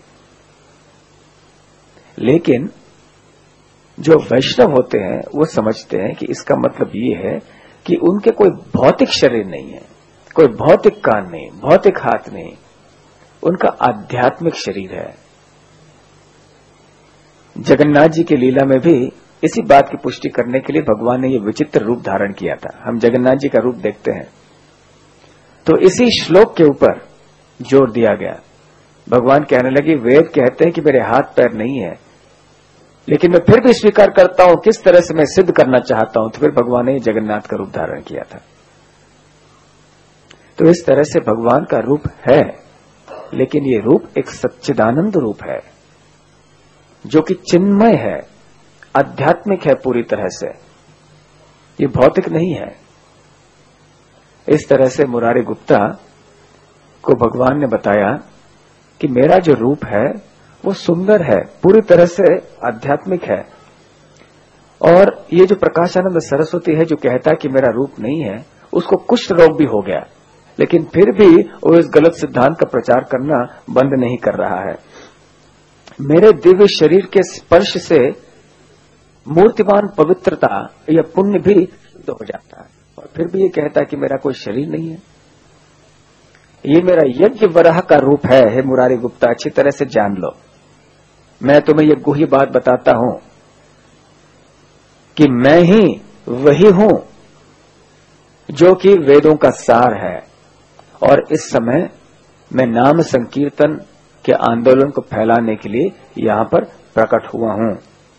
लेकिन जो वैष्णव होते हैं वो समझते हैं कि इसका मतलब ये है कि उनके कोई भौतिक शरीर नहीं है, कोई भौतिक कान नहीं, भौतिक हाथ नहीं, उनका आध्यात्मिक शरीर है। जगन्नाथ जी की लीला में भी इसी बात की पुष्टि करने के लिए भगवान ने ये विचित्र रूप धारण किया था। हम जगन्नाथ जी का रूप देखते हैं तो इसी श्लोक के ऊपर जोर दिया गया। भगवान कहने लगे, वेद कहते हैं कि मेरे हाथ पैर नहीं है, लेकिन मैं फिर भी स्वीकार करता हूं, किस तरह से मैं सिद्ध करना चाहता हूं। तो फिर भगवान ने जगन्नाथ का रूप धारण किया था। तो इस तरह से भगवान का रूप है, लेकिन ये रूप एक सच्चिदानंद रूप है जो कि चिन्मय है, आध्यात्मिक है पूरी तरह से, ये भौतिक नहीं है। इस तरह से मुरारी गुप्ता को भगवान ने बताया कि मेरा जो रूप है वो सुंदर है, पूरी तरह से आध्यात्मिक है। और ये जो प्रकाशानंद सरस्वती है जो कहता है कि मेरा रूप नहीं है, उसको कुष्ठ रोग भी हो गया, लेकिन फिर भी वो इस गलत सिद्धांत का प्रचार करना बंद नहीं कर रहा है। मेरे दिव्य शरीर के स्पर्श से मूर्तिमान पवित्रता या पुण्य भी शुद्ध हो जाता है, और फिर भी ये कहता है कि मेरा कोई शरीर नहीं है। ये मेरा यज्ञ वराह का रूप है। हे मुरारी गुप्ता, अच्छी तरह से जान लो। मैं तुम्हें ये गुह्य बात बताता हूं कि मैं ही वही हूं जो कि वेदों का सार है, और इस समय मैं नाम संकीर्तन के आंदोलन को फैलाने के लिए यहां पर प्रकट हुआ हूं।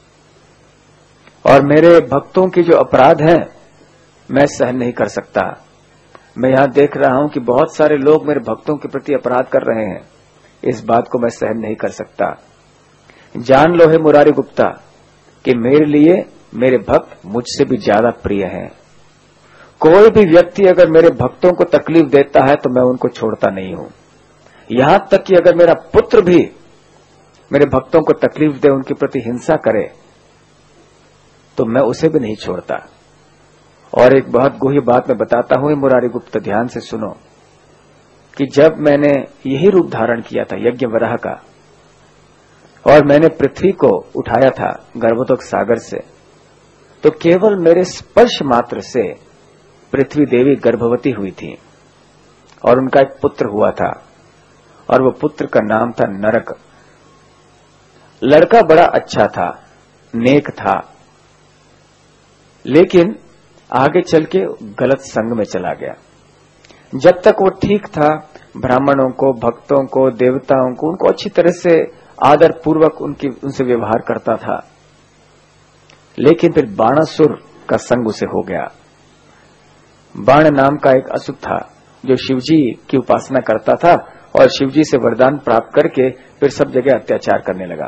और मेरे भक्तों के जो अपराध हैं मैं सहन नहीं कर सकता। मैं यहां देख रहा हूं कि बहुत सारे लोग मेरे भक्तों के प्रति अपराध कर रहे हैं, इस बात को मैं सहन नहीं कर सकता। जान लो हे मुरारी गुप्ता कि मेरे लिए मेरे भक्त मुझसे भी ज्यादा प्रिय हैं। कोई भी व्यक्ति अगर मेरे भक्तों को तकलीफ देता है तो मैं उनको छोड़ता नहीं हूं। यहां तक कि अगर मेरा पुत्र भी मेरे भक्तों को तकलीफ दे, उनके प्रति हिंसा करे, तो मैं उसे भी नहीं छोड़ता। और एक बहुत गुह्य बात मैं बताता हूं मुरारी गुप्त, ध्यान से सुनो कि जब मैंने यही रूप धारण किया था यज्ञ वराह का, और मैंने पृथ्वी को उठाया था गर्भोदक सागर से, तो केवल मेरे स्पर्श मात्र से पृथ्वी देवी गर्भवती हुई थी और उनका एक पुत्र हुआ था, और वो पुत्र का नाम था नरक। लड़का बड़ा अच्छा था, नेक था, लेकिन आगे चल के गलत संग में चला गया। जब तक वो ठीक था, ब्राह्मणों को, भक्तों को, देवताओं को, उनको अच्छी तरह से आदर पूर्वक उनकी उनसे व्यवहार करता था, लेकिन फिर बाणासुर का संग उसे हो गया। बाण नाम का एक असुर था जो शिवजी की उपासना करता था, और शिवजी से वरदान प्राप्त करके फिर सब जगह अत्याचार करने लगा।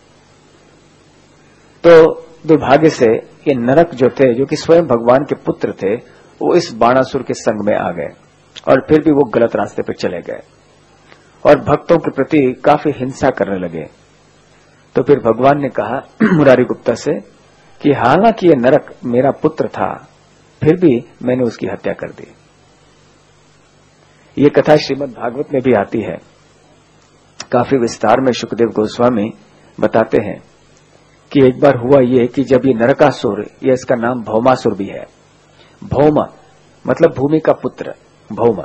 तो दुर्भाग्य से ये नरक जो थे, जो कि स्वयं भगवान के पुत्र थे, वो इस बाणासुर के संग में आ गए, और फिर भी वो गलत रास्ते पर चले गए और भक्तों के प्रति काफी हिंसा करने लगे। तो फिर भगवान ने कहा मुरारी गुप्ता से कि हालांकि ये नरक मेरा पुत्र था, फिर भी मैंने उसकी हत्या कर दी। ये कथा श्रीमद् भागवत में भी आती है, काफी विस्तार में सुखदेव गोस्वामी बताते हैं कि एक बार हुआ ये कि जब ये नरकासुर, या इसका नाम भौमासुर भी है, भौमा मतलब भूमि का पुत्र, भौमा।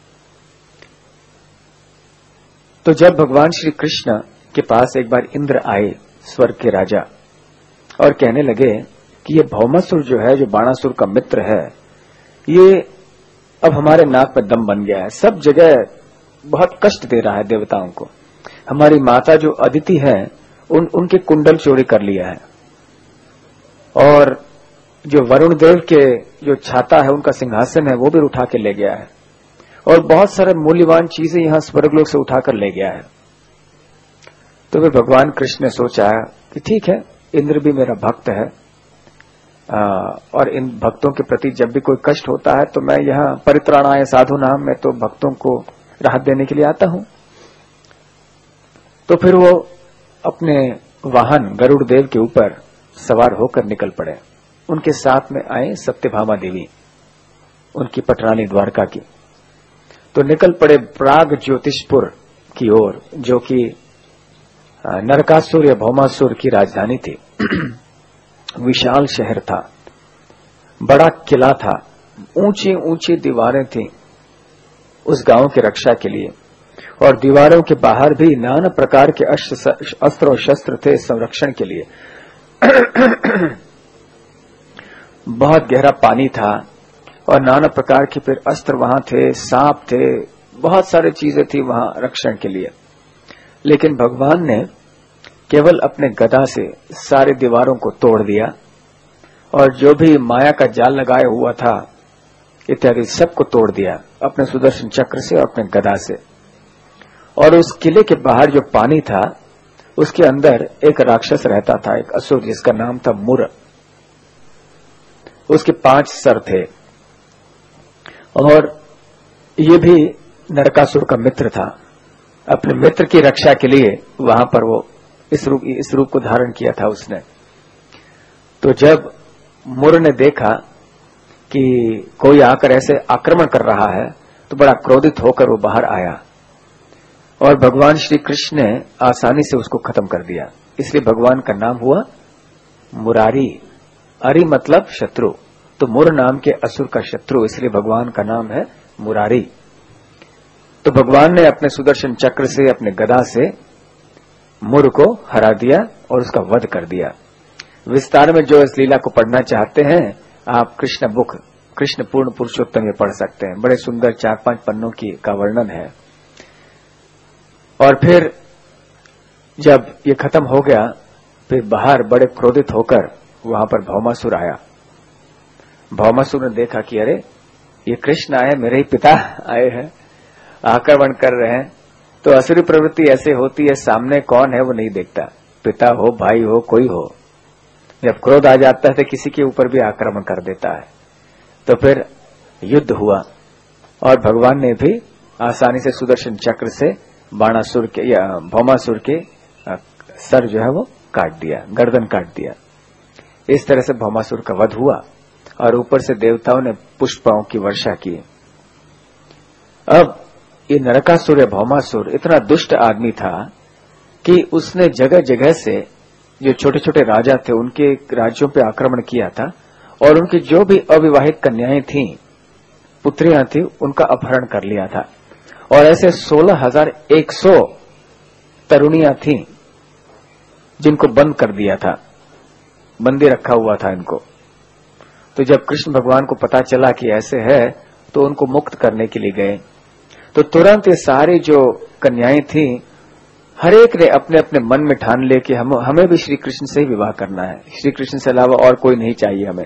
तो जब भगवान श्री कृष्ण के पास एक बार इंद्र आए, स्वर्ग के राजा, और कहने लगे कि ये भौमासुर जो है, जो बाणासुर का मित्र है, ये अब हमारे नाक में दम बन गया है, सब जगह बहुत कष्ट दे रहा है देवताओं को। हमारी माता जो अदिति है, उन उनके कुंडल चोरी कर लिया है, और जो वरुण देव के जो छाता है, उनका सिंहासन है, वो भी उठा के ले गया है, और बहुत सारे मूल्यवान चीजें यहां स्वर्गलोक से उठाकर ले गया है। तो फिर भगवान कृष्ण ने सोचा कि ठीक है, इंद्र भी मेरा भक्त है, आ, और इन भक्तों के प्रति जब भी कोई कष्ट होता है तो मैं यहाँ परित्राणाय साधु नाम में तो भक्तों को राहत देने के लिए आता हूं। तो फिर वो अपने वाहन गरुड़ देव के ऊपर सवार होकर निकल पड़े। उनके साथ में आए सत्यभामा देवी, उनकी पटरानी द्वारका की। तो निकल पड़े प्राग ज्योतिषपुर की ओर, जो कि नरकासुर या भौमासुर की राजधानी थी। विशाल शहर था, बड़ा किला था, ऊंची ऊंची दीवारें थीं उस गांव की रक्षा के लिए, और दीवारों के बाहर भी नाना प्रकार के अस्त्र और शस्त्र थे संरक्षण के लिए। बहुत गहरा पानी था, और नाना प्रकार के फिर अस्त्र वहां थे, सांप थे, बहुत सारी चीजें थी वहां रक्षण के लिए। लेकिन भगवान ने केवल अपने गदा से सारी दीवारों को तोड़ दिया, और जो भी माया का जाल लगाया हुआ था इत्यादि सबको तोड़ दिया अपने सुदर्शन चक्र से और अपने गदा से। और उस किले के बाहर जो पानी था उसके अंदर एक राक्षस रहता था, एक असुर, जिसका नाम था मुर। उसके पांच सर थे और ये भी नरकासुर का मित्र था। अपने मित्र की रक्षा के लिए वहां पर वो इस रूप इस रूप को धारण किया था उसने। तो जब मुर ने देखा कि कोई आकर ऐसे आक्रमण कर रहा है तो बड़ा क्रोधित होकर वो बाहर आया और भगवान श्री कृष्ण ने आसानी से उसको खत्म कर दिया। इसलिए भगवान का नाम हुआ मुरारी। अरि मतलब शत्रु, तो मुर नाम के असुर का शत्रु, इसलिए भगवान का नाम है मुरारी। तो भगवान ने अपने सुदर्शन चक्र से, अपने गदा से मुर को हरा दिया और उसका वध कर दिया। विस्तार में जो इस लीला को पढ़ना चाहते हैं आप कृष्ण बुक, कृष्ण पूर्ण पुरुषोत्तम में पढ़ सकते हैं। बड़े सुंदर चार पांच पन्नों की का वर्णन है। और फिर जब ये खत्म हो गया, फिर बाहर बड़े क्रोधित होकर वहां पर भौमासुर आया। भौमासुर ने देखा कि अरे ये कृष्ण आए, मेरे ही पिता आए हैं, आक्रमण कर रहे हैं। तो असुरी प्रवृत्ति ऐसे होती है, सामने कौन है वो नहीं देखता, पिता हो, भाई हो, कोई हो। जब क्रोध आ जाता है तो किसी के ऊपर भी आक्रमण कर देता है। तो फिर युद्ध हुआ और भगवान ने भी आसानी से सुदर्शन चक्र से बाणासुर के या भौमासुर के सर जो है वो काट दिया, गर्दन काट दिया। इस तरह से भौमासुर का वध हुआ और ऊपर से देवताओं ने पुष्पों की वर्षा की। अब ये नरकासुर या भौमासुर इतना दुष्ट आदमी था कि उसने जगह जगह से जो छोटे छोटे राजा थे उनके राज्यों पे आक्रमण किया था और उनकी जो भी अविवाहित कन्याएं थीं, पुत्रियां थी, उनका अपहरण कर लिया था। और ऐसे सोलह हजार एक सौ तरुणियां थीं जिनको बंद कर दिया था, बंदी रखा हुआ था इनको। तो जब कृष्ण भगवान को पता चला कि ऐसे है तो उनको मुक्त करने के लिए गए। तो तुरंत ये सारी जो कन्याएं थीं, हर एक ने अपने अपने मन में ठान ले कि हम हमें भी श्री कृष्ण से ही विवाह करना है, श्री कृष्ण से अलावा और कोई नहीं चाहिए हमें।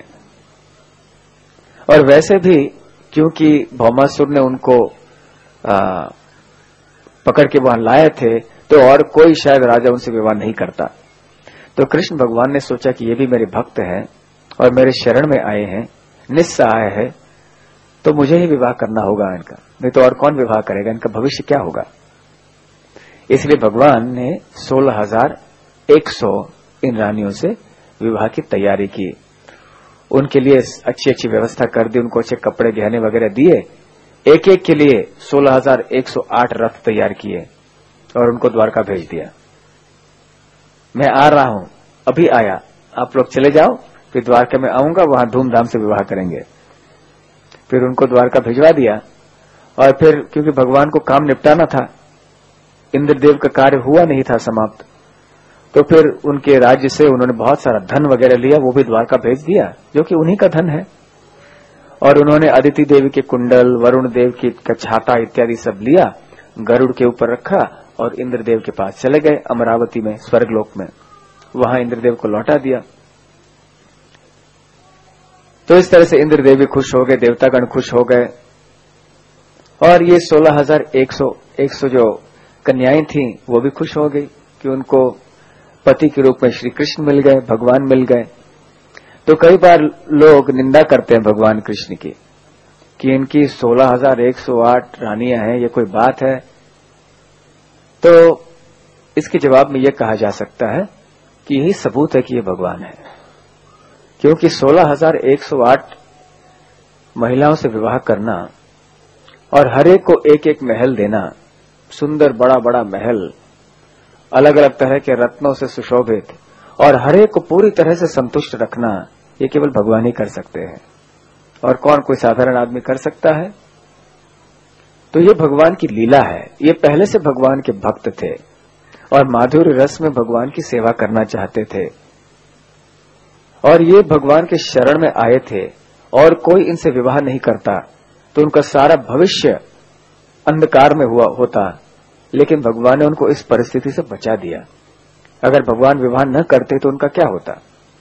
और वैसे भी क्योंकि भौमासुर ने उनको आ, पकड़ के वहां लाए थे तो और कोई शायद राजा उनसे विवाह नहीं करता। तो कृष्ण भगवान ने सोचा कि ये भी मेरे भक्त हैं और मेरे शरण में आए हैं, निस्सहाय है, तो मुझे ही विवाह करना होगा इनका, नहीं तो और कौन विवाह करेगा, इनका भविष्य क्या होगा। इसलिए भगवान ने सोलह हजार एक सौ इन रानियों से विवाह की तैयारी की। उनके लिए अच्छी अच्छी व्यवस्था कर दी, उनको अच्छे कपड़े गहने वगैरह दिए। एक एक के लिए सोलह हजार एक सौ आठ रथ तैयार किए और उनको द्वारका भेज दिया। मैं आ रहा हूं, अभी आया, आप लोग चले जाओ, फिर द्वारका में आऊंगा, वहां धूमधाम से विवाह करेंगे। फिर उनको द्वारका भिजवा दिया। और फिर क्योंकि भगवान को काम निपटाना था, इंद्रदेव का कार्य हुआ नहीं था समाप्त, तो फिर उनके राज्य से उन्होंने बहुत सारा धन वगैरह लिया, वो भी द्वारका भेज दिया, जो कि उन्हीं का धन है। और उन्होंने अदिति देवी के कुंडल, वरुण देव की छाता इत्यादि सब लिया, गरुड़ के ऊपर रखा और इंद्रदेव के पास चले गए अमरावती में, स्वर्गलोक में। वहां इंद्रदेव को लौटा दिया। तो इस तरह से इंद्रदेव भी खुश हो गए, देवतागण खुश हो गए। और ये सोलह हजार एक सौ एक सौ जो कन्याएं थीं वो भी खुश हो गई कि उनको पति के रूप में श्री कृष्ण मिल गए, भगवान मिल गए। तो कई बार लोग निंदा करते हैं भगवान कृष्ण की कि इनकी सोलह हजार एक सौ आठ रानियां हैं, ये कोई बात है। तो इसके जवाब में यह कहा जा सकता है कि यही सबूत है कि ये भगवान है, क्योंकि सोलह हजार एक सौ आठ महिलाओं से विवाह करना और हर एक को एक एक महल देना, सुंदर बड़ा बड़ा महल, अलग अलग तरह के रत्नों से सुशोभित, और हर एक को पूरी तरह से संतुष्ट रखना, ये केवल भगवान ही कर सकते हैं। और कौन कोई साधारण आदमी कर सकता है? तो ये भगवान की लीला है। ये पहले से भगवान के भक्त थे और माधुर्य रस में भगवान की सेवा करना चाहते थे, और ये भगवान के शरण में आए थे और कोई इनसे विवाह नहीं करता तो उनका सारा भविष्य अंधकार में हुआ होता। लेकिन भगवान ने उनको इस परिस्थिति से बचा दिया। अगर भगवान विवाह न करते तो उनका क्या होता?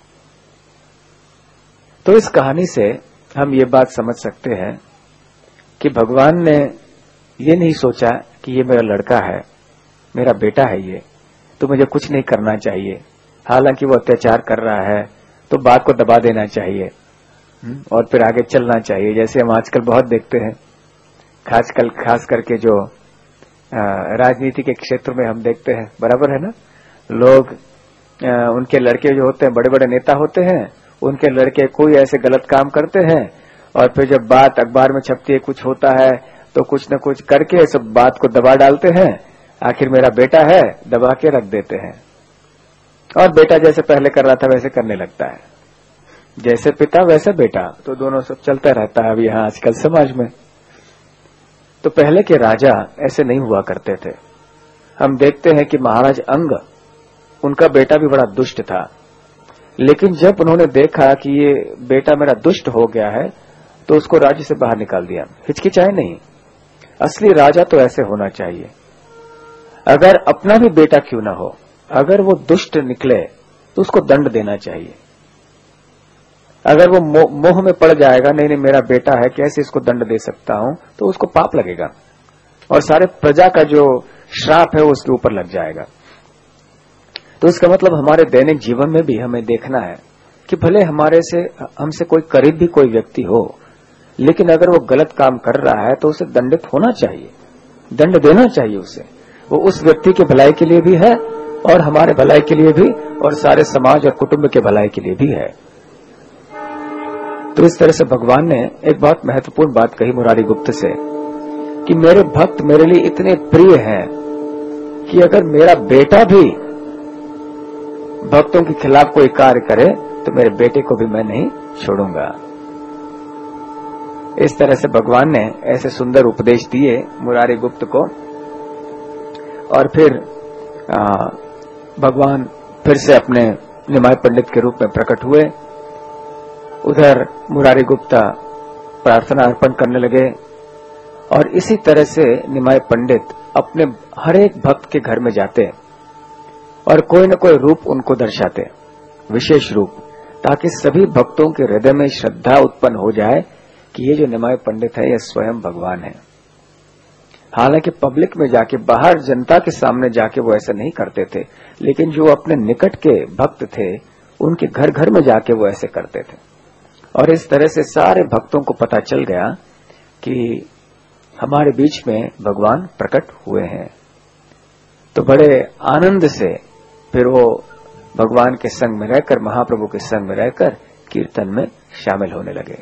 तो इस कहानी से हम ये बात समझ सकते हैं कि भगवान ने ये नहीं सोचा कि ये मेरा लड़का है मेरा बेटा है ये, तो मुझे कुछ नहीं करना चाहिए। हालांकि वो अत्याचार कर रहा है तो बात को दबा देना चाहिए और फिर आगे चलना चाहिए। जैसे हम आजकल बहुत देखते हैं, खासकर खास करके जो राजनीति के क्षेत्र में हम देखते हैं, बराबर है ना, लोग आ, उनके लड़के जो होते हैं, बड़े बड़े नेता होते हैं, उनके लड़के कोई ऐसे गलत काम करते हैं और फिर जब बात अखबार में छपती है, कुछ होता है तो कुछ न कुछ करके सब बात को दबा डालते हैं। आखिर मेरा बेटा है, दबा के रख देते हैं और बेटा जैसे पहले कर रहा था वैसे करने लगता है, जैसे पिता वैसे बेटा, तो दोनों सब चलता रहता है अभी यहाँ आजकल समाज में। तो पहले के राजा ऐसे नहीं हुआ करते थे। हम देखते हैं कि महाराज अंग, उनका बेटा भी बड़ा दुष्ट था, लेकिन जब उन्होंने देखा कि ये बेटा मेरा दुष्ट हो गया है तो उसको राज्य से बाहर निकाल दिया। हिचकिचाए नहीं, असली राजा तो ऐसे होना चाहिए। अगर अपना भी बेटा क्यों ना हो, अगर वो दुष्ट निकले तो उसको दंड देना चाहिए। अगर वो मो, मोह में पड़ जाएगा, नहीं नहीं मेरा बेटा है, कैसे इसको दंड दे सकता हूं, तो उसको पाप लगेगा और सारे प्रजा का जो श्राप है वो उसके ऊपर लग जाएगा। तो इसका मतलब हमारे दैनिक जीवन में भी हमें देखना है कि भले हमारे से हमसे कोई करीब भी कोई व्यक्ति हो, लेकिन अगर वो गलत काम कर रहा है तो उसे दंडित होना चाहिए, दंड देना चाहिए उसे। वो उस व्यक्ति की भलाई के लिए भी है और हमारे भलाई के लिए भी और सारे समाज और कुटुंब के भलाई के लिए भी है। तो इस तरह से भगवान ने एक बहुत महत्वपूर्ण बात कही मुरारी गुप्त से कि मेरे भक्त मेरे लिए इतने प्रिय हैं कि अगर मेरा बेटा भी भक्तों के खिलाफ कोई कार्य करे तो मेरे बेटे को भी मैं नहीं छोड़ूंगा। इस तरह से भगवान ने ऐसे सुंदर उपदेश दिए मुरारी गुप्त को। और फिर आ, भगवान फिर से अपने निमाय पंडित के रूप में प्रकट हुए। उधर मुरारी गुप्ता प्रार्थना अर्पण करने लगे और इसी तरह से निमाय पंडित अपने हर एक भक्त के घर में जाते और कोई न कोई रूप उनको दर्शाते, विशेष रूप, ताकि सभी भक्तों के हृदय में श्रद्धा उत्पन्न हो जाए कि ये जो निमाय पंडित है ये स्वयं भगवान है। हालांकि पब्लिक में जाके, बाहर जनता के सामने जाके वो ऐसा नहीं करते थे, लेकिन जो अपने निकट के भक्त थे उनके घर घर में जाके वो ऐसे करते थे। और इस तरह से सारे भक्तों को पता चल गया कि हमारे बीच में भगवान प्रकट हुए हैं। तो बड़े आनंद से फिर वो भगवान के संग में रहकर, महाप्रभु के संग में रहकर कीर्तन में शामिल होने लगे।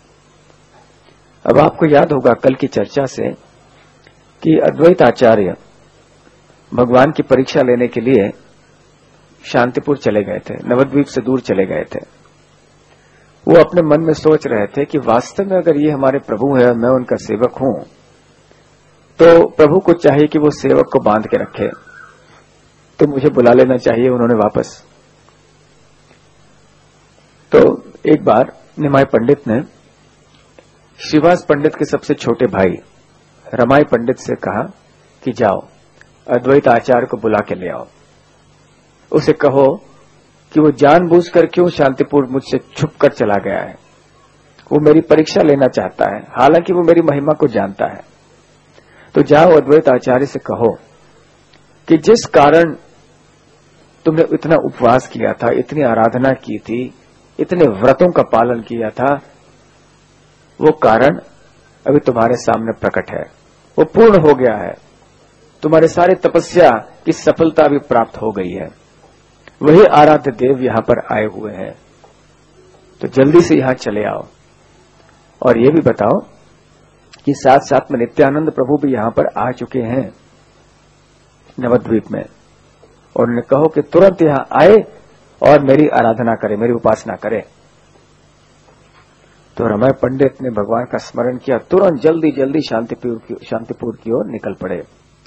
अब आपको याद होगा कल की चर्चा से कि अद्वैत आचार्य भगवान की परीक्षा लेने के लिए शांतिपुर चले गए थे, नवद्वीप से दूर चले गए थे। वो अपने मन में सोच रहे थे कि वास्तव में अगर ये हमारे प्रभु है और मैं उनका सेवक हूं तो प्रभु को चाहिए कि वो सेवक को बांध के रखे, तो मुझे बुला लेना चाहिए उन्होंने वापस। तो एक बार निमाय पंडित ने श्रीवास पंडित के सबसे छोटे भाई रमाई पंडित से कहा कि जाओ अद्वैत आचार्य को बुला के ले आओ, उसे कहो कि वो जानबूझकर क्यों शांतिपुर मुझसे छुप कर चला गया है। वो मेरी परीक्षा लेना चाहता है, हालांकि वो मेरी महिमा को जानता है। तो जाओ अद्वैत आचार्य से कहो कि जिस कारण तुमने इतना उपवास किया था, इतनी आराधना की थी, इतने व्रतों का पालन किया था, वो कारण अभी तुम्हारे सामने प्रकट है, वो पूर्ण हो गया है। तुम्हारे सारे तपस्या की सफलता भी प्राप्त हो गई है। वही आराध्य देव यहां पर आए हुए हैं, तो जल्दी से यहां चले आओ। और ये भी बताओ कि साथ साथ में नित्यानंद प्रभु भी यहां पर आ चुके हैं नवद्वीप में, और उन्हें कहो कि तुरंत यहां आए और मेरी आराधना करे, मेरी उपासना करे। तो रमाई पंडित ने भगवान का स्मरण किया, तुरंत जल्दी जल्दी शांतिपुर की शांतिपुर की ओर निकल पड़े।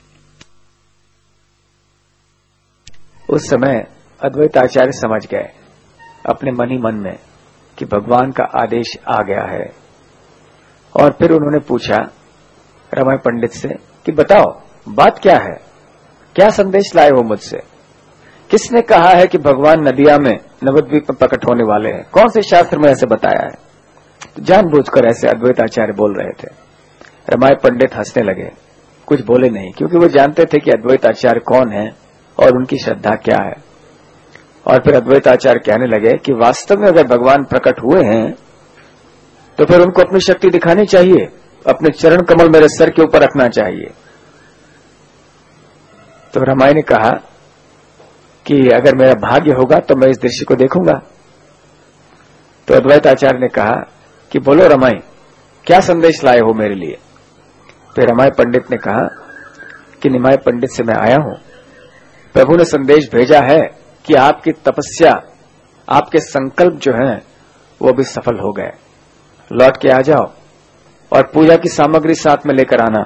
उस समय अद्वैत आचार्य समझ गए अपने मन ही मन में कि भगवान का आदेश आ गया है। और फिर उन्होंने पूछा रमाई पंडित से कि बताओ बात क्या है, क्या संदेश लाए हो मुझसे, किसने कहा है कि भगवान नदिया में नवद्वीप में प्रकट होने वाले हैं, कौन से शास्त्र में ऐसे बताया है। तो जानबूझकर ऐसे अद्वैत आचार्य बोल रहे थे। रमाई पंडित हंसने लगे, कुछ बोले नहीं, क्योंकि वो जानते थे कि अद्वैत आचार्य कौन है और उनकी श्रद्धा क्या है। और फिर अद्वैत आचार्य कहने लगे कि वास्तव में अगर भगवान प्रकट हुए हैं तो फिर उनको अपनी शक्ति दिखानी चाहिए, अपने चरण कमल मेरे सर के ऊपर रखना चाहिए। तो रमाई ने कहा कि अगर मेरा भाग्य होगा तो मैं इस दृश्य को देखूंगा। तो अद्वैत आचार्य ने कहा कि बोलो रमाई, क्या संदेश लाए हो मेरे लिए? फिर रमाई पंडित ने कहा कि निमाय पंडित से मैं आया हूं, प्रभु ने संदेश भेजा है कि आपकी तपस्या, आपके संकल्प जो हैं वो भी सफल हो गए, लौट के आ जाओ और पूजा की सामग्री साथ में लेकर आना।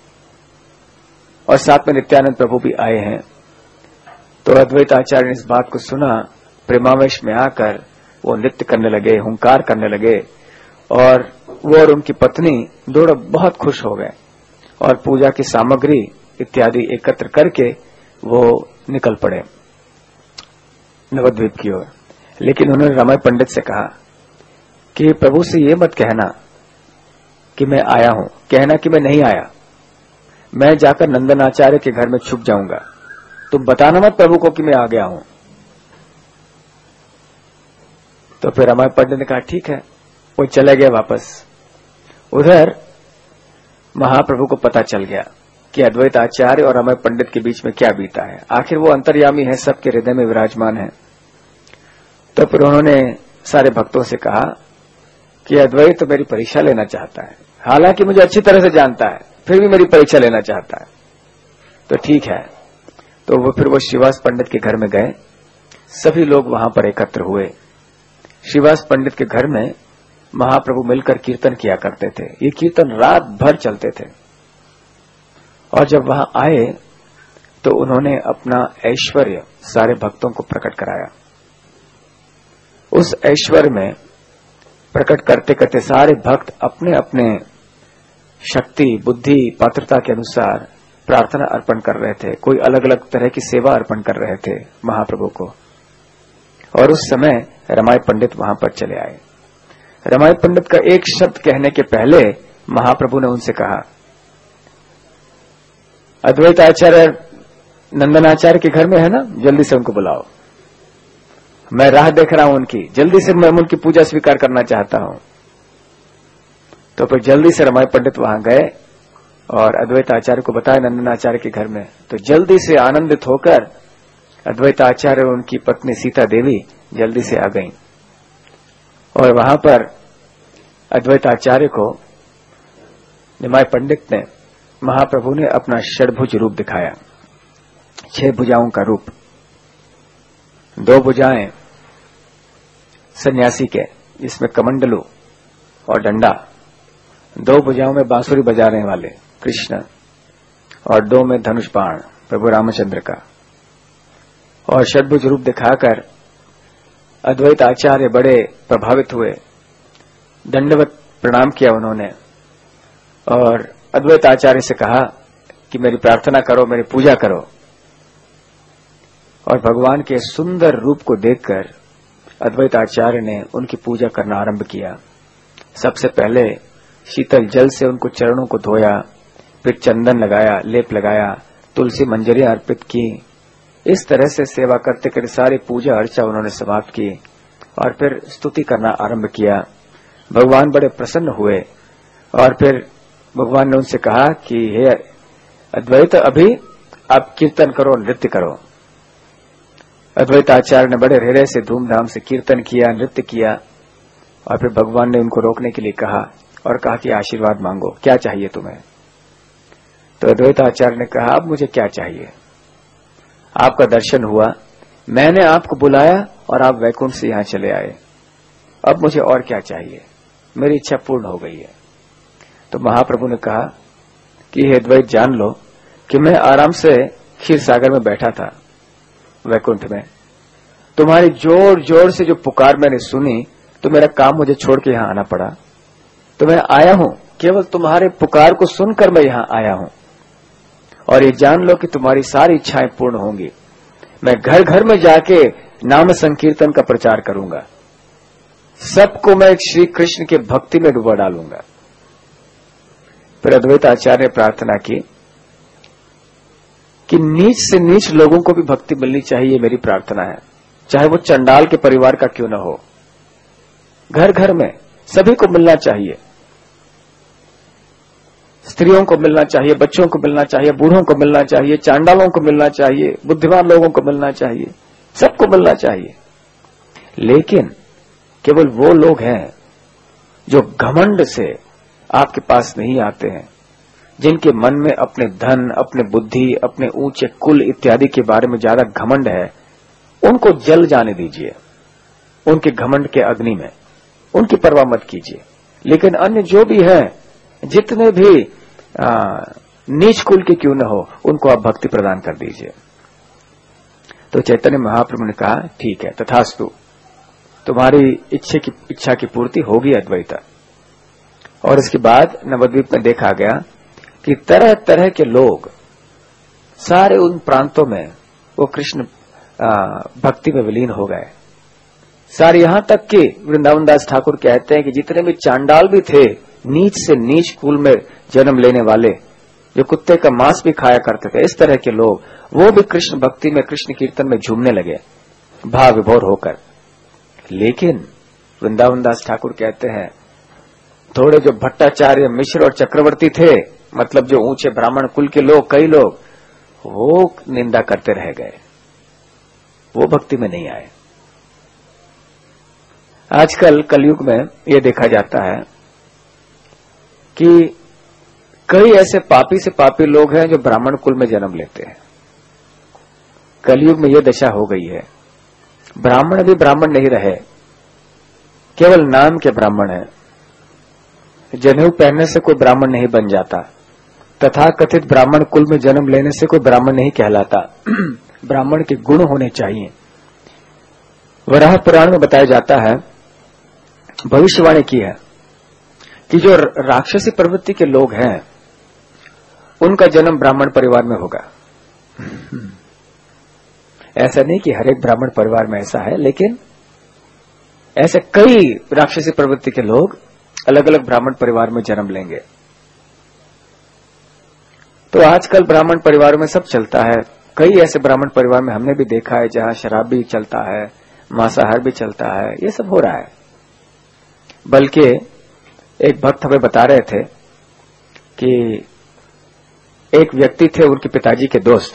और साथ में नित्यानंद प्रभु भी आए हैं। तो अद्वैत आचार्य ने इस बात को सुना, प्रेमावेश में आकर वो नृत्य करने लगे, हुंकार करने लगे, और वो और उनकी पत्नी दोनों बहुत खुश हो गए और पूजा की सामग्री इत्यादि एकत्र करके वो निकल पड़े नवद्वीप की ओर। लेकिन उन्होंने रमाई पंडित से कहा कि प्रभु से ये मत कहना कि मैं आया हूं, कहना कि मैं नहीं आया, मैं जाकर नंदन आचार्य के घर में छुप जाऊंगा, तुम बताना मत प्रभु को कि मैं आ गया हूं। तो फिर रमाई पंडित ने कहा ठीक है, वो चले गए वापस। उधर महाप्रभु को पता चल गया कि अद्वैत आचार्य और रमाई पंडित के बीच में क्या बीता है, आखिर वो अंतर्यामी है, सबके हृदय में विराजमान है। तो फिर उन्होंने सारे भक्तों से कहा कि अद्वैत तो मेरी परीक्षा लेना चाहता है, हालांकि मुझे अच्छी तरह से जानता है, फिर भी मेरी परीक्षा लेना चाहता है। तो ठीक है। तो वो फिर वो श्रीवास पंडित के घर में गए, सभी लोग वहां पर एकत्र हुए। श्रीवास पंडित के घर में महाप्रभु मिलकर कीर्तन किया करते थे, ये कीर्तन रात भर चलते थे। और जब वहां आए तो उन्होंने अपना ऐश्वर्य सारे भक्तों को प्रकट कराया। उस ऐश्वर्य में प्रकट करते करते सारे भक्त अपने अपने शक्ति, बुद्धि, पात्रता के अनुसार प्रार्थना अर्पण कर रहे थे, कोई अलग अलग तरह की सेवा अर्पण कर रहे थे महाप्रभु को। और उस समय रमाई पंडित वहां पर चले आए। रमाई पंडित का एक शब्द कहने के पहले महाप्रभु ने उनसे कहा, अद्वैत आचार्य नंदनाचार्य के घर में है ना, जल्दी से उनको बुलाओ, मैं राह देख रहा हूं उनकी, जल्दी से मैं उनकी पूजा स्वीकार करना चाहता हूं। तो फिर जल्दी से रमाई पंडित वहां गए और अद्वैत आचार्य को बताया नंदनाचार्य के घर में। तो जल्दी से आनंदित होकर अद्वैत आचार्य और उनकी पत्नी सीता देवी जल्दी से आ गईं और वहां पर अद्वैत आचार्य को निमाय पंडित ने, महाप्रभु ने अपना षडभुज रूप दिखाया, छह भुजाओं का रूप। दो भुजाएं सन्यासी के, जिसमें कमंडलू और डंडा, दो भुजाओं में बांसुरी बजाने वाले कृष्ण, और दो में धनुष बाण प्रभु रामचंद्र का। और षडभुज रूप दिखाकर अद्वैत आचार्य बड़े प्रभावित हुए, दंडवत प्रणाम किया उन्होंने और अद्वैत आचार्य से कहा कि मेरी प्रार्थना करो, मेरी पूजा करो। और भगवान के सुंदर रूप को देखकर अद्वैत आचार्य ने उनकी पूजा करना आरंभ किया। सबसे पहले शीतल जल से उनको चरणों को धोया, फिर चंदन लगाया, लेप लगाया, तुलसी मंजरियां अर्पित की। इस तरह से सेवा करते करते सारी पूजा अर्चा उन्होंने समाप्त की और फिर स्तुति करना आरंभ किया। भगवान बड़े प्रसन्न हुए और फिर भगवान ने उनसे कहा कि हे अद्वैत, अभी आप कीर्तन करो, नृत्य करो। अद्वैत आचार्य ने बड़े हृदय से धूमधाम से कीर्तन किया, नृत्य किया और फिर भगवान ने उनको रोकने के लिए कहा और कहा कि आशीर्वाद मांगो, क्या चाहिए तुम्हें? तो अद्वैत आचार्य ने कहा, अब मुझे क्या चाहिए? आपका दर्शन हुआ, मैंने आपको बुलाया और आप वैकुंठ से यहां चले आए, अब मुझे और क्या चाहिए? मेरी इच्छा पूर्ण हो गई है। तो महाप्रभु ने कहा कि हे अद्वैत, जान लो कि मैं आराम से क्षीर सागर में बैठा था वैकुंठ में, तुम्हारी जोर जोर से जो पुकार मैंने सुनी तो मेरा काम मुझे छोड़ के यहां आना पड़ा। तो मैं आया हूं, केवल तुम्हारे पुकार को सुनकर मैं यहां आया हूं और ये जान लो कि तुम्हारी सारी इच्छाएं पूर्ण होंगी। मैं घर घर में जाके नाम संकीर्तन का प्रचार करूंगा, सबको मैं श्री कृष्ण के भक्ति में डुबा डालूंगा। फिर अद्वैत आचार्य ने प्रार्थना की कि नीच से नीच लोगों को भी भक्ति मिलनी चाहिए, मेरी प्रार्थना है, चाहे वो चंडाल के परिवार का क्यों न हो। घर घर में सभी को मिलना चाहिए, स्त्रियों को मिलना चाहिए, बच्चों को मिलना चाहिए, बूढ़ों को मिलना चाहिए, चांडालों को मिलना चाहिए, बुद्धिमान लोगों को मिलना चाहिए, सबको मिलना चाहिए। लेकिन केवल वो लोग हैं जो घमंड से आपके पास नहीं आते हैं, जिनके मन में अपने धन, अपने बुद्धि, अपने ऊंचे कुल इत्यादि के बारे में ज्यादा घमंड है, उनको जल जाने दीजिए, उनके घमंड के अग्नि में, उनकी परवाह मत कीजिए। लेकिन अन्य जो भी है, जितने भी आ, नीच कुल के क्यों न हो, उनको आप भक्ति प्रदान कर दीजिए। तो चैतन्य महाप्रभु ने कहा, ठीक है, तथास्तु, तुम्हारी इच्छा की इच्छा की पूर्ति होगी अद्वैता। और इसके बाद नवद्वीप में देखा गया कि तरह तरह के लोग सारे उन प्रांतों में वो कृष्ण भक्ति में विलीन हो गए। सारे यहां तक कि वृंदावन दास ठाकुर कहते हैं कि जितने भी चांडाल भी थे, नीच से नीच कुल में जन्म लेने वाले, जो कुत्ते का मांस भी खाया करते थे, इस तरह के लोग, वो भी कृष्ण भक्ति में, कृष्ण कीर्तन में झूमने लगे भाव विभोर होकर। लेकिन वृंदावन दास ठाकुर कहते हैं, थोड़े जो भट्टाचार्य, मिश्र और चक्रवर्ती थे, मतलब जो ऊंचे ब्राह्मण कुल के लोग, कई लोग, वो निंदा करते रह गए, वो भक्ति में नहीं आए। आजकल कलयुग में ये देखा जाता है कि कई ऐसे पापी से पापी लोग हैं जो ब्राह्मण कुल में जन्म लेते हैं। कलयुग में ये दशा हो गई है, ब्राह्मण भी ब्राह्मण नहीं रहे, केवल नाम के ब्राह्मण हैं। जनेऊ पहनने से कोई ब्राह्मण नहीं बन जाता, तथा कथित ब्राह्मण कुल में जन्म लेने से कोई ब्राह्मण नहीं कहलाता। ब्राह्मण के गुण होने चाहिए। वराह पुराण में बताया जाता है, भविष्यवाणी की है कि जो राक्षसी प्रवृत्ति के लोग हैं, उनका जन्म ब्राह्मण परिवार में होगा। ऐसा नहीं कि हर एक ब्राह्मण परिवार में ऐसा है, लेकिन ऐसे कई राक्षसी प्रवृत्ति के लोग अलग अलग ब्राह्मण परिवार में जन्म लेंगे। तो आजकल ब्राह्मण परिवारों में सब चलता है। कई ऐसे ब्राह्मण परिवार में हमने भी देखा है जहां शराब भी चलता है, मांसाहार भी चलता है, ये सब हो रहा है। बल्कि एक भक्त हमें बता रहे थे कि एक व्यक्ति थे, उनके पिताजी के दोस्त,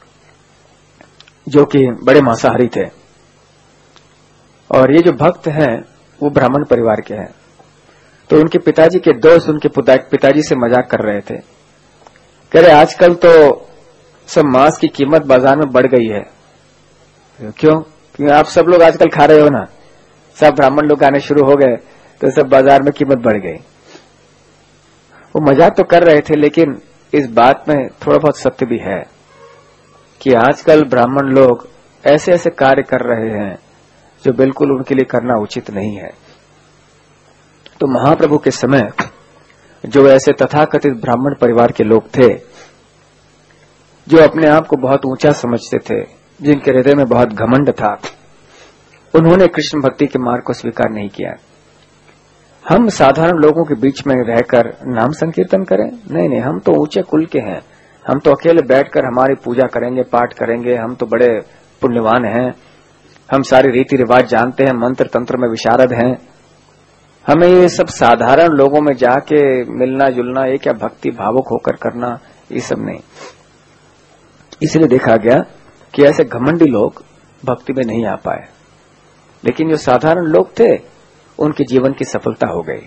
जो कि बड़े मांसाहारी थे, और ये जो भक्त हैं वो ब्राह्मण परिवार के हैं। तो उनके पिताजी के दोस्त उनके पिताजी से मजाक कर रहे थे, कह रहे आजकल तो सब मांस की कीमत बाजार में बढ़ गई है। क्यों? क्योंकि आप सब लोग आजकल खा रहे हो ना, सब ब्राह्मण लोग आने शुरू हो गए, तो सब बाजार में कीमत बढ़ गई। वो मजाक तो कर रहे थे, लेकिन इस बात में थोड़ा बहुत सत्य भी है कि आजकल ब्राह्मण लोग ऐसे ऐसे कार्य कर रहे हैं जो बिल्कुल उनके लिए करना उचित नहीं है। तो महाप्रभु के समय जो ऐसे तथाकथित ब्राह्मण परिवार के लोग थे, जो अपने आप को बहुत ऊंचा समझते थे, जिनके हृदय में बहुत घमंड था, उन्होंने कृष्ण भक्ति के मार्ग को स्वीकार नहीं किया। हम साधारण लोगों के बीच में रहकर नाम संकीर्तन करें? नहीं नहीं, हम तो ऊंचे कुल के हैं, हम तो अकेले बैठकर हमारी पूजा करेंगे, पाठ करेंगे, हम तो बड़े पुण्यवान हैं, हम सारे रीति रिवाज जानते हैं, मंत्र तंत्र में विशारद हैं। हमें ये सब साधारण लोगों में जाके मिलना जुलना, ये क्या भक्ति भावुक होकर करना, ये सब नहीं। इसलिए देखा गया कि ऐसे घमंडी लोग भक्ति में नहीं आ पाए, लेकिन जो साधारण लोग थे उनके जीवन की सफलता हो गई।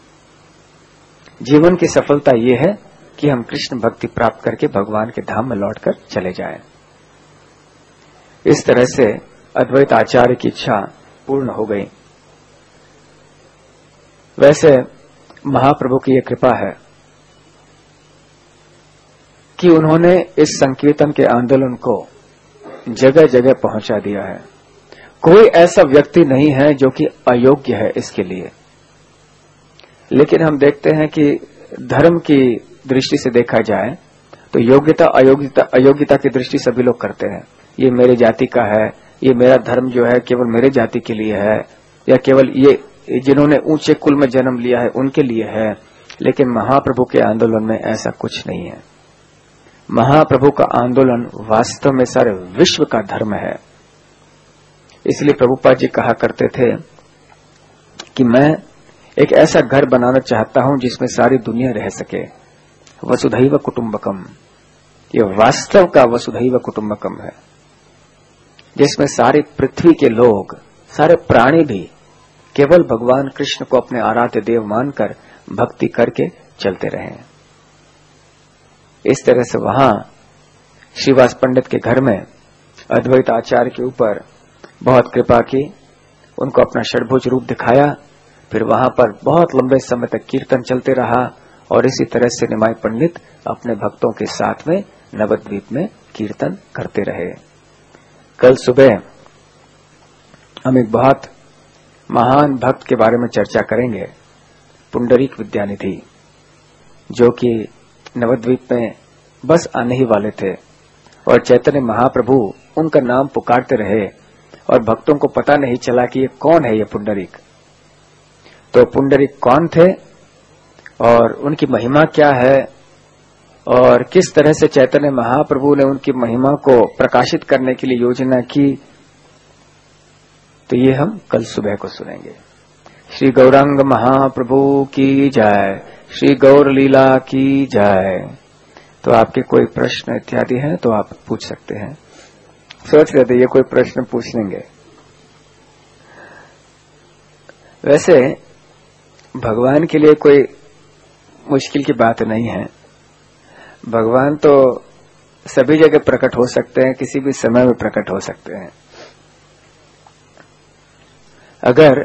जीवन की सफलता ये है कि हम कृष्ण भक्ति प्राप्त करके भगवान के धाम में लौटकर चले जाएं। इस तरह से अद्वैत आचार्य की इच्छा पूर्ण हो गई। वैसे महाप्रभु की यह कृपा है कि उन्होंने इस संकीर्तन के आंदोलन को जगह जगह पहुंचा दिया है। कोई ऐसा व्यक्ति नहीं है जो कि अयोग्य है इसके लिए। लेकिन हम देखते हैं कि धर्म की दृष्टि से देखा जाए तो योग्यता अयोग्यता अयोग्यता की दृष्टि सभी लोग करते हैं। ये मेरे जाति का है, ये मेरा धर्म जो है केवल मेरे जाति के लिए है, या केवल ये जिन्होंने ऊंचे कुल में जन्म लिया है उनके लिए है। लेकिन महाप्रभु के आंदोलन में ऐसा कुछ नहीं है। महाप्रभु का आंदोलन वास्तव में सारे विश्व का धर्म है। इसलिए प्रभुपाद जी कहा करते थे कि मैं एक ऐसा घर बनाना चाहता हूं जिसमें सारी दुनिया रह सके, वसुधैव कुटुंबकम। ये वास्तव का वसुधैव कुटुंबकम है, जिसमें सारी पृथ्वी के लोग, सारे प्राणी भी केवल भगवान कृष्ण को अपने आराध्य देव मानकर भक्ति करके चलते रहे। इस तरह से वहां श्रीवास पंडित के घर में अद्वैत आचार्य के ऊपर बहुत कृपा की, उनको अपना षडभुज रूप दिखाया। फिर वहां पर बहुत लंबे समय तक कीर्तन चलते रहा और इसी तरह से निमाई पंडित अपने भक्तों के साथ में नवद्वीप में कीर्तन करते रहे। कल सुबह हम एक बहुत महान भक्त के बारे में चर्चा करेंगे, पुंडरीक विद्यानिधि, जो कि नवद्वीप में बस आने ही वाले थे और चैतन्य महाप्रभु उनका नाम पुकारते रहे और भक्तों को पता नहीं चला कि ये कौन है, ये पुंडरीक। तो पुंडरीक कौन थे और उनकी महिमा क्या है और किस तरह से चैतन्य महाप्रभु ने उनकी महिमा को प्रकाशित करने के लिए योजना की, तो ये हम कल सुबह को सुनेंगे। श्री गौरांग महाप्रभु की जय, श्री गौर लीला की जय। तो आपके कोई प्रश्न इत्यादि हैं तो आप पूछ सकते हैं। सोच रहे थे ये कोई प्रश्न पूछ लेंगे। वैसे भगवान के लिए कोई मुश्किल की बात नहीं है। भगवान तो सभी जगह प्रकट हो सकते हैं, किसी भी समय में प्रकट हो सकते हैं। अगर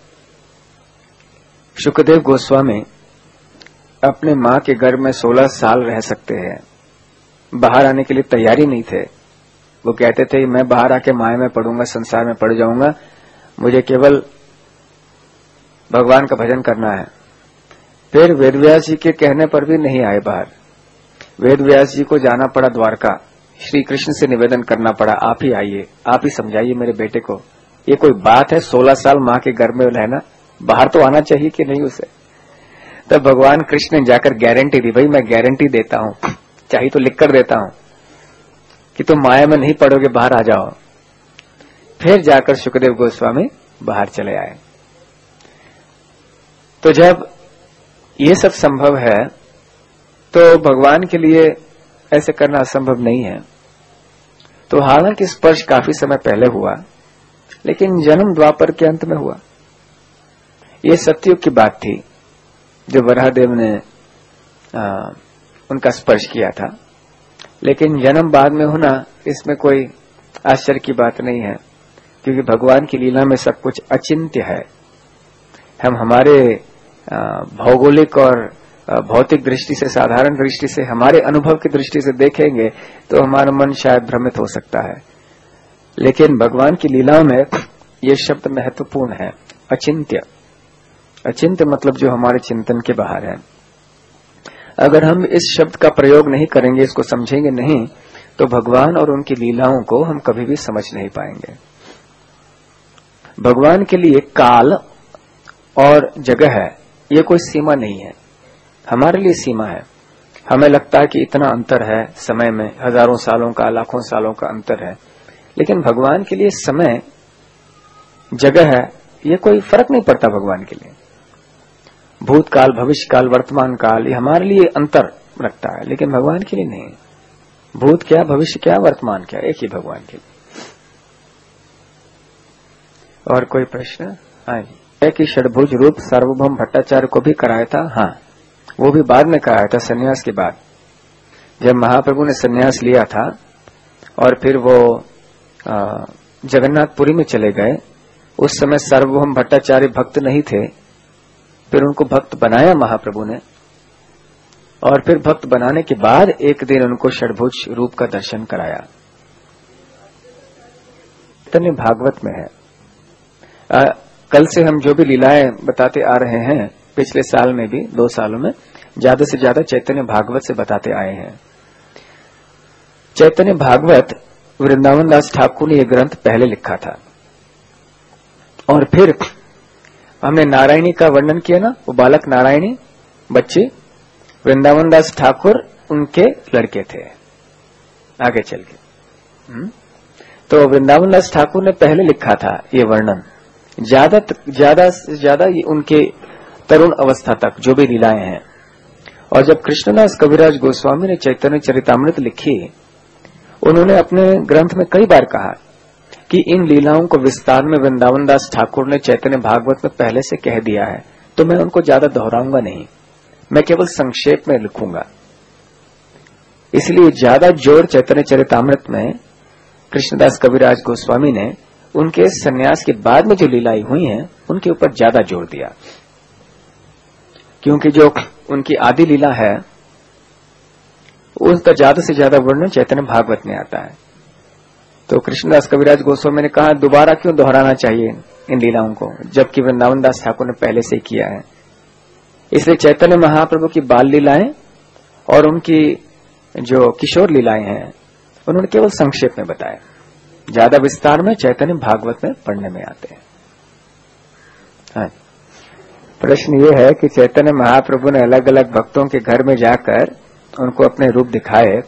शुकदेव गोस्वामी अपने मां के गर्भ में सोलह साल रह सकते हैं, बाहर आने के लिए तैयारी नहीं थे, वो कहते थे मैं बाहर आके माया में पड़ूंगा, संसार में पड़ जाऊंगा, मुझे केवल भगवान का भजन करना है। फिर वेदव्यास जी के कहने पर भी नहीं आए बाहर। वेदव्यास जी को जाना पड़ा द्वारका, श्री कृष्ण से निवेदन करना पड़ा, आप ही आइए, आप ही समझाइए मेरे बेटे को, ये कोई बात है सोलह साल मां के गर्भ में रहना, बाहर तो आना चाहिए कि नहीं उसे। तब भगवान कृष्ण ने जाकर गारंटी दी, भाई मैं गारंटी देता हूं, चाहिए तो लिख कर देता हूं कि तुम माया में नहीं पड़ोगे, बाहर आ जाओ। फिर जाकर शुकदेव गोस्वामी बाहर चले आए। तो जब ये सब संभव है तो भगवान के लिए ऐसे करना असंभव नहीं है। तो हालांकि स्पर्श काफी समय पहले हुआ, लेकिन जन्म द्वापर के अंत में हुआ। ये सतयुग की बात थी जो वराहदेव ने आ, उनका स्पर्श किया था, लेकिन जन्म बाद में होना इसमें कोई आश्चर्य की बात नहीं है, क्योंकि भगवान की लीला में सब कुछ अचिंत्य है। हम हमारे भौगोलिक और भौतिक दृष्टि से, साधारण दृष्टि से, हमारे अनुभव की दृष्टि से देखेंगे तो हमारा मन शायद भ्रमित हो सकता है, लेकिन भगवान की लीलाओं में ये शब्द महत्वपूर्ण है, अचिंत्य। अचिंत्य मतलब जो हमारे चिंतन के बाहर है। अगर हम इस शब्द का प्रयोग नहीं करेंगे, इसको समझेंगे नहीं, तो भगवान और उनकी लीलाओं को हम कभी भी समझ नहीं पाएंगे। भगवान के लिए काल और जगह है, ये कोई सीमा नहीं है। हमारे लिए सीमा है। हमें लगता है कि इतना अंतर है समय में, हजारों सालों का, लाखों सालों का अंतर है, लेकिन भगवान के लिए समय, जगह है, ये कोई फर्क नहीं पड़ता भगवान के लिए। भूतकाल, भविष्य काल, वर्तमान काल, ये हमारे लिए अंतर रखता है, लेकिन भगवान के लिए नहीं। भूत क्या, भविष्य क्या, वर्तमान क्या, एक ही भगवान के लिए। और कोई प्रश्न? हाँ जी। है कि षडभुज रूप सार्वभौम भट्टाचार्य को भी कराया था? हाँ, वो भी बाद में कराया था, सन्यास के बाद। जब महाप्रभु ने सन्यास लिया था और फिर वो जगन्नाथपुरी में चले गए, उस समय सार्वभौम भट्टाचार्य भक्त नहीं थे। फिर उनको भक्त बनाया महाप्रभु ने, और फिर भक्त बनाने के बाद एक दिन उनको षडभुज रूप का दर्शन कराया। चैतन्य भागवत में है। आ, कल से हम जो भी लीलाएं बताते आ रहे हैं, पिछले साल में भी, दो सालों में ज्यादा से ज्यादा चैतन्य भागवत से बताते आए हैं। चैतन्य भागवत वृंदावन दास ठाकुर ने यह ग्रंथ पहले लिखा था, और फिर हमने नारायणी का वर्णन किया ना, वो बालक नारायणी बच्चे, वृंदावन दास ठाकुर उनके लड़के थे, आगे चल के। हुँ? तो वृंदावन दास ठाकुर ने पहले लिखा था ये वर्णन, ज्यादा ज्यादा से ज्यादा उनके तरुण अवस्था तक जो भी लीलाएं हैं। और जब कृष्णदास कविराज गोस्वामी ने चैतन्य चरितामृत लिखी, उन्होंने अपने ग्रंथ में कई बार कहा कि इन लीलाओं को विस्तार में वृंदावन दास ठाकुर ने चैतन्य भागवत में पहले से कह दिया है, तो मैं उनको ज्यादा दोहराऊंगा नहीं, मैं केवल संक्षेप में लिखूंगा। इसलिए ज्यादा जोर चैतन्य चरितामृत में कृष्णदास कविराज गोस्वामी ने उनके सन्यास के बाद में जो लीलाएं हुई हैं उनके ऊपर ज्यादा जोर दिया, क्योंकि जो उनकी आदि लीला है उसका ज्यादा से ज्यादा वर्णन चैतन्य भागवत में आता है। तो कृष्णदास कविराज गोस्वामी ने कहा दोबारा क्यों दोहराना चाहिए इन लीलाओं को, जबकि वृंदावन दास ठाकुर ने पहले से किया है। इसलिए चैतन्य महाप्रभु की बाल लीलाएं और उनकी जो किशोर लीलाएं हैं उन्होंने केवल संक्षेप में बताया, ज्यादा विस्तार में चैतन्य भागवत में पढ़ने में आते हैं। हाँ, प्रश्न ये है कि चैतन्य महाप्रभु ने अलग अलग भक्तों के घर में जाकर उनको अपने रूप दिखाए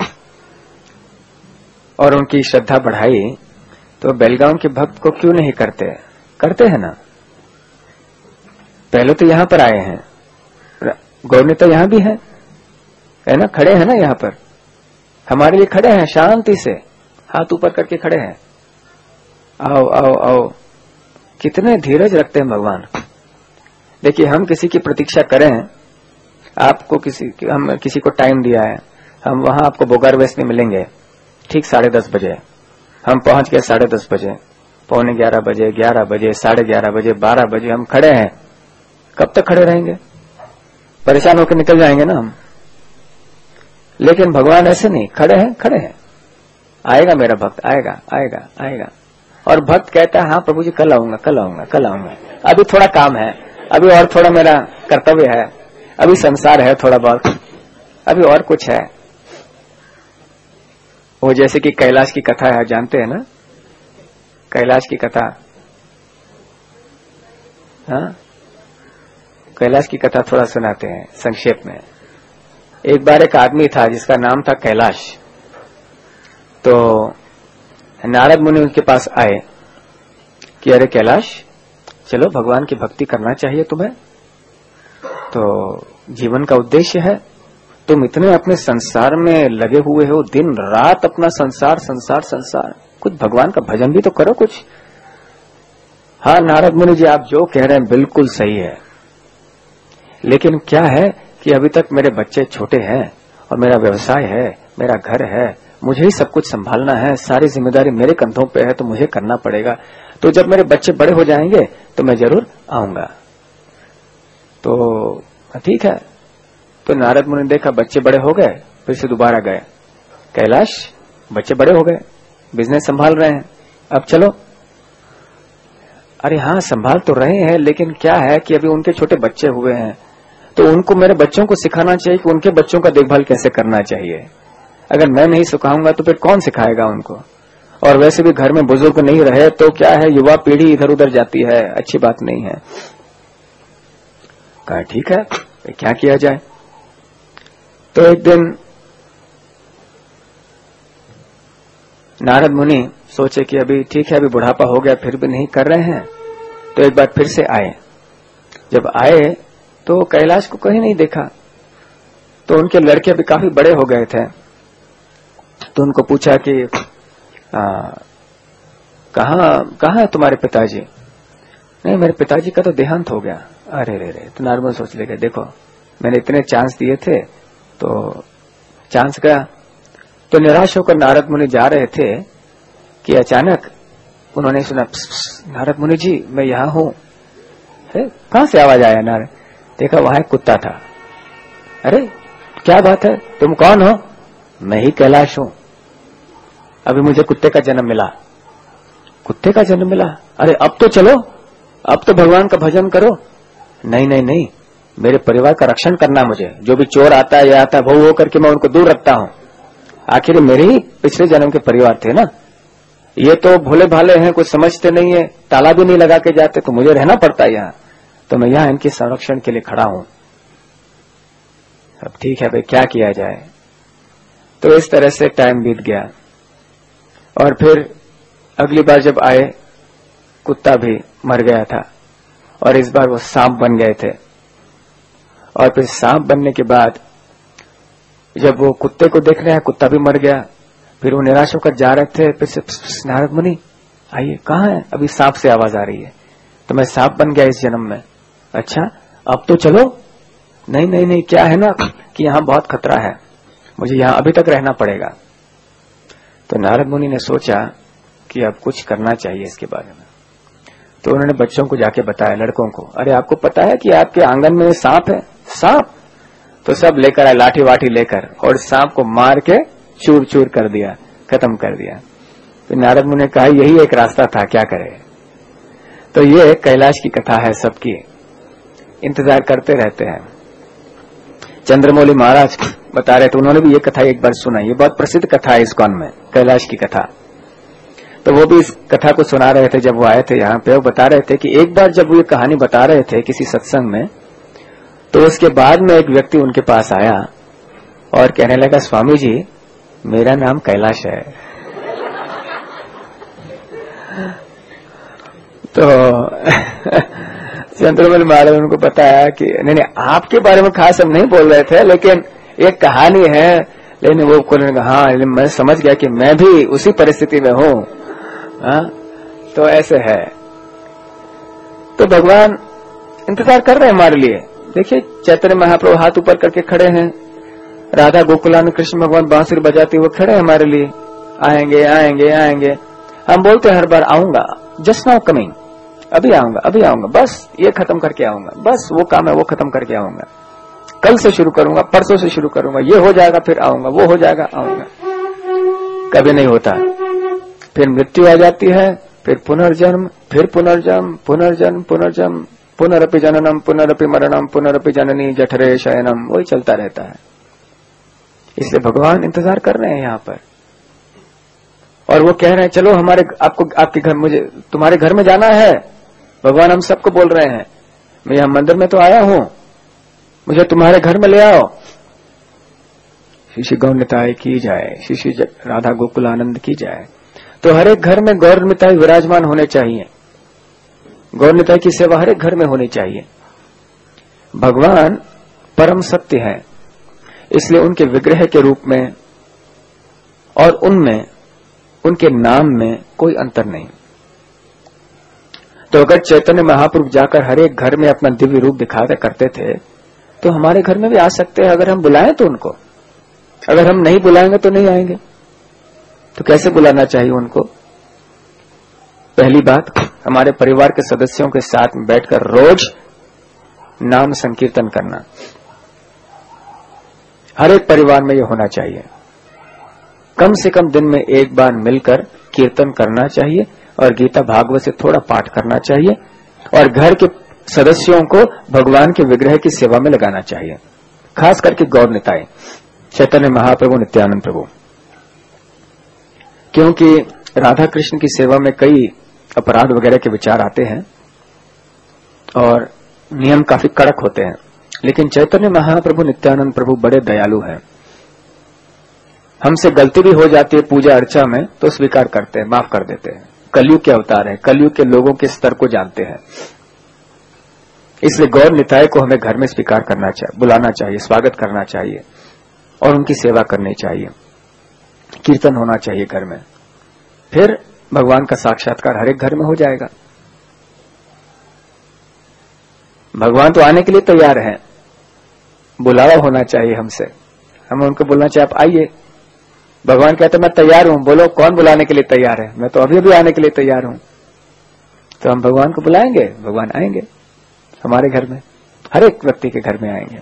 और उनकी श्रद्धा बढ़ाई, तो बेलगांव के भक्त को क्यों नहीं करते? करते हैं ना। पहले तो यहां पर आए हैं, गौरनीता यहां भी है, है ना, खड़े हैं ना यहां पर, हमारे लिए खड़े हैं, शांति से हाथ ऊपर करके खड़े हैं। आओ आओ आओ, कितने धीरज रखते हैं भगवान। देखिए, हम किसी की प्रतीक्षा करें, आपको किसी हम किसी को टाइम दिया है, हम वहां आपको बोगारवेस में मिलेंगे ठीक साढ़े दस बजे, हम पहुंच गए साढ़े दस बजे, पौने ग्यारह बजे, ग्यारह बजे, साढ़े ग्यारह बजे, बारह बजे हम खड़े हैं, कब तक खड़े रहेंगे? परेशान होकर निकल जाएंगे ना हम। लेकिन भगवान ऐसे नहीं, खड़े हैं खड़े हैं, आएगा मेरा भक्त, आएगा आएगा आएगा। और भक्त कहता है हाँ प्रभु जी कल आऊंगा कल आऊंगा कल आऊंगा, अभी थोड़ा काम है, अभी और थोड़ा मेरा कर्तव्य है, अभी संसार है थोड़ा बहुत, अभी और कुछ है। वो जैसे कि कैलाश की कथा है, जानते हैं ना कैलाश की कथा? हाँ, कैलाश की कथा थोड़ा सुनाते हैं संक्षेप में। एक बार एक आदमी था जिसका नाम था कैलाश। तो नारद मुनि उनके पास आए कि अरे कैलाश, चलो भगवान की भक्ति करना चाहिए तुम्हें, तो जीवन का उद्देश्य है, तुम इतने अपने संसार में लगे हुए हो, दिन रात अपना संसार संसार संसार, कुछ भगवान का भजन भी तो करो कुछ। हाँ नारद मुनि जी, आप जो कह रहे हैं बिल्कुल सही है, लेकिन क्या है कि अभी तक मेरे बच्चे छोटे हैं और मेरा व्यवसाय है, मेरा घर है, मुझे ही सब कुछ संभालना है, सारी जिम्मेदारी मेरे कंधों पे है, तो मुझे करना पड़ेगा। तो जब मेरे बच्चे बड़े हो जाएंगे तो मैं जरूर आऊंगा। तो ठीक है। तो नारद मुनि ने देखा बच्चे बड़े हो गए, फिर से दोबारा गए, कैलाश बच्चे बड़े हो गए, बिजनेस संभाल रहे हैं, अब चलो। अरे हाँ संभाल तो रहे हैं, लेकिन क्या है कि अभी उनके छोटे बच्चे हुए हैं, तो उनको मेरे बच्चों को सिखाना चाहिए कि उनके बच्चों का देखभाल कैसे करना चाहिए। अगर मैं नहीं सिखाऊंगा तो फिर कौन सिखाएगा उनको? और वैसे भी घर में बुजुर्ग नहीं रहे तो क्या है, युवा पीढ़ी इधर उधर जाती है, अच्छी बात नहीं है। कहा ठीक है, क्या किया जाए। तो एक दिन नारद मुनि सोचे कि अभी ठीक है, अभी बुढ़ापा हो गया, फिर भी नहीं कर रहे हैं, तो एक बार फिर से आए। जब आए तो कैलाश को कहीं नहीं देखा, तो उनके लड़के भी काफी बड़े हो गए थे। तो उनको पूछा कि कहाँ कहाँ है तुम्हारे पिताजी? नहीं, मेरे पिताजी का तो देहांत हो गया। अरे रे रे। तो नारद मुनि सोच लेगा, देखो मैंने इतने चांस दिए थे तो चांस गया। तो निराश होकर नारद मुनि जा रहे थे कि अचानक उन्होंने सुना, नारद मुनि जी मैं यहाँ हूँ। कहाँ से आवाज आया? नारद देखा वहां एक कुत्ता था। अरे क्या बात है, तुम कौन हो? मैं ही कैलाश हूँ, अभी मुझे कुत्ते का जन्म मिला। कुत्ते का जन्म मिला? अरे अब तो चलो, अब तो भगवान का भजन करो। नहीं नहीं नहीं, मेरे परिवार का रक्षण करना, मुझे जो भी चोर आता है या आता है वो वो करके मैं उनको दूर रखता हूँ। आखिर मेरे ही पिछले जन्म के परिवार थे ना, ये तो भोले भाले हैं, कुछ समझते नहीं है, ताला भी नहीं लगा के जाते, तो मुझे रहना पड़ता है यहाँ, तो मैं यहाँ इनके संरक्षण के लिए खड़ा हूँ। अब ठीक है भाई, क्या किया जाए। तो इस तरह से टाइम बीत गया। और फिर अगली बार जब आए, कुत्ता भी मर गया था और इस बार वो सांप बन गए थे। और फिर सांप बनने के बाद जब वो कुत्ते को देख रहे हैं, कुत्ता भी मर गया। फिर वो निराश होकर जा रहे थे, फिर से नारद मुनि आइए, कहाँ है? अभी सांप से आवाज आ रही है। तो मैं सांप बन गया इस जन्म में। अच्छा, अब तो चलो। नहीं नहीं नहीं, क्या है ना कि यहाँ बहुत खतरा है, मुझे यहाँ अभी तक रहना पड़ेगा। तो नारद मुनि ने सोचा कि अब कुछ करना चाहिए इसके बारे में। तो उन्होंने बच्चों को जाके बताया, लड़कों को, अरे आपको पता है कि आपके आंगन में सांप है? सांप? तो सब लेकर आए, लाठी वाठी लेकर, और सांप को मार के चूर चूर कर दिया, खत्म कर दिया। तो नारद मुनि ने कहा यही एक रास्ता था, क्या करे। तो ये कैलाश की कथा है, सबकी इंतजार करते रहते हैं। चंद्रमौली महाराज बता रहे थे, उन्होंने भी ये कथा एक बार सुना। ये बहुत प्रसिद्ध कथा है इस्कॉन में, कैलाश की कथा। तो वो भी इस कथा को सुना रहे थे जब वो आए थे यहाँ पे। वो बता रहे थे कि एक बार जब वो ये कहानी बता रहे थे किसी सत्संग में, तो उसके बाद में एक व्यक्ति उनके पास आया और कहने लगा, स्वामी जी मेरा नाम कैलाश है। तो चंद्रमौली महाराज उनको बताया कि नहीं नहीं, आपके बारे में खास हम नहीं बोल रहे थे, लेकिन एक कहानी है। लेकिन वो कहा हाँ, मैं समझ गया कि मैं भी उसी परिस्थिति में हूं। हाँ, तो ऐसे है। तो भगवान इंतजार कर रहे हैं हमारे लिए। देखिए, चैतन्य महाप्रभु हाथ ऊपर करके खड़े हैं, राधा गोकुलानंद कृष्ण भगवान बांसुरी बजाते हुए खड़े हैं हमारे लिए, आएंगे आएंगे आएंगे। हम बोलते हैं हर बार, आऊंगा, जस्ट नाउ कमिंग, अभी आऊंगा अभी आऊंगा, बस ये खत्म करके आऊंगा, बस वो काम है वो खत्म करके आऊंगा, कल से शुरू करूंगा, परसों से शुरू करूंगा, ये हो जाएगा फिर आऊंगा, वो हो जाएगा आऊंगा। कभी नहीं होता। फिर मृत्यु आ जाती है, फिर पुनर्जन्म, फिर पुनर्जन्म, पुनर्जन्म, पुनर्जन्म, पुनरपि जननम, पुनरपि मरणम, पुनरपि जननी जठरे शयनम, वही चलता रहता है। इसलिए भगवान इंतजार कर रहे हैं यहाँ पर। और वो कह रहे हैं, चलो हमारे आपको आपके घर, मुझे तुम्हारे घर में जाना है। भगवान हम सबको बोल रहे हैं, मैं यहां मंदिर में तो आया हूं, मुझे तुम्हारे घर में ले आओ। श्री श्री गौर निताय की जाए, श्री श्री राधा गोकुलानंद की जाए। तो हर एक घर में गौर निताय विराजमान होने चाहिए। गौर निताय की सेवा हर एक घर में होनी चाहिए। भगवान परम सत्य है, इसलिए उनके विग्रह के रूप में और उनमें, उनके नाम में कोई अंतर नहीं। तो अगर चैतन्य महाप्रभु जाकर हर एक घर में अपना दिव्य रूप दिखाते करते थे, तो हमारे घर में भी आ सकते हैं, अगर हम बुलाएं तो उनको। अगर हम नहीं बुलाएंगे तो नहीं आएंगे। तो कैसे बुलाना चाहिए उनको? पहली बात, हमारे परिवार के सदस्यों के साथ में बैठकर रोज नाम संकीर्तन करना। हर एक परिवार में यह होना चाहिए। कम से कम दिन में एक बार मिलकर कीर्तन करना चाहिए और गीता भागवत से थोड़ा पाठ करना चाहिए और घर के सदस्यों को भगवान के विग्रह की सेवा में लगाना चाहिए। खास करके गौर निताय, चैतन्य महाप्रभु, नित्यानंद प्रभु। क्योंकि राधा कृष्ण की सेवा में कई अपराध वगैरह के विचार आते हैं और नियम काफी कड़क होते हैं, लेकिन चैतन्य महाप्रभु, नित्यानंद प्रभु बड़े दयालु हैं। हमसे गलती भी हो जाती है पूजा अर्चा में तो स्वीकार करते हैं, माफ कर देते हैं। कलयुग के अवतार है, कलयुग के लोगों के स्तर को जानते हैं। इसलिए गौर निताय को हमें घर में स्वीकार करना चाहिए, बुलाना चाहिए, स्वागत करना चाहिए और उनकी सेवा करनी चाहिए। कीर्तन होना चाहिए घर में, फिर भगवान का साक्षात्कार हर एक घर में हो जाएगा। भगवान तो आने के लिए तैयार हैं, बुलावा होना चाहिए हमसे। हमें उनको बोलना चाहिए, आप आइए। भगवान कहते मैं तैयार हूं, बोलो कौन बुलाने के लिए तैयार है? मैं तो अभी अभी आने के लिए तैयार हूं। तो हम भगवान को बुलाएंगे, भगवान आएंगे हमारे घर में, हर एक व्यक्ति के घर में आएंगे।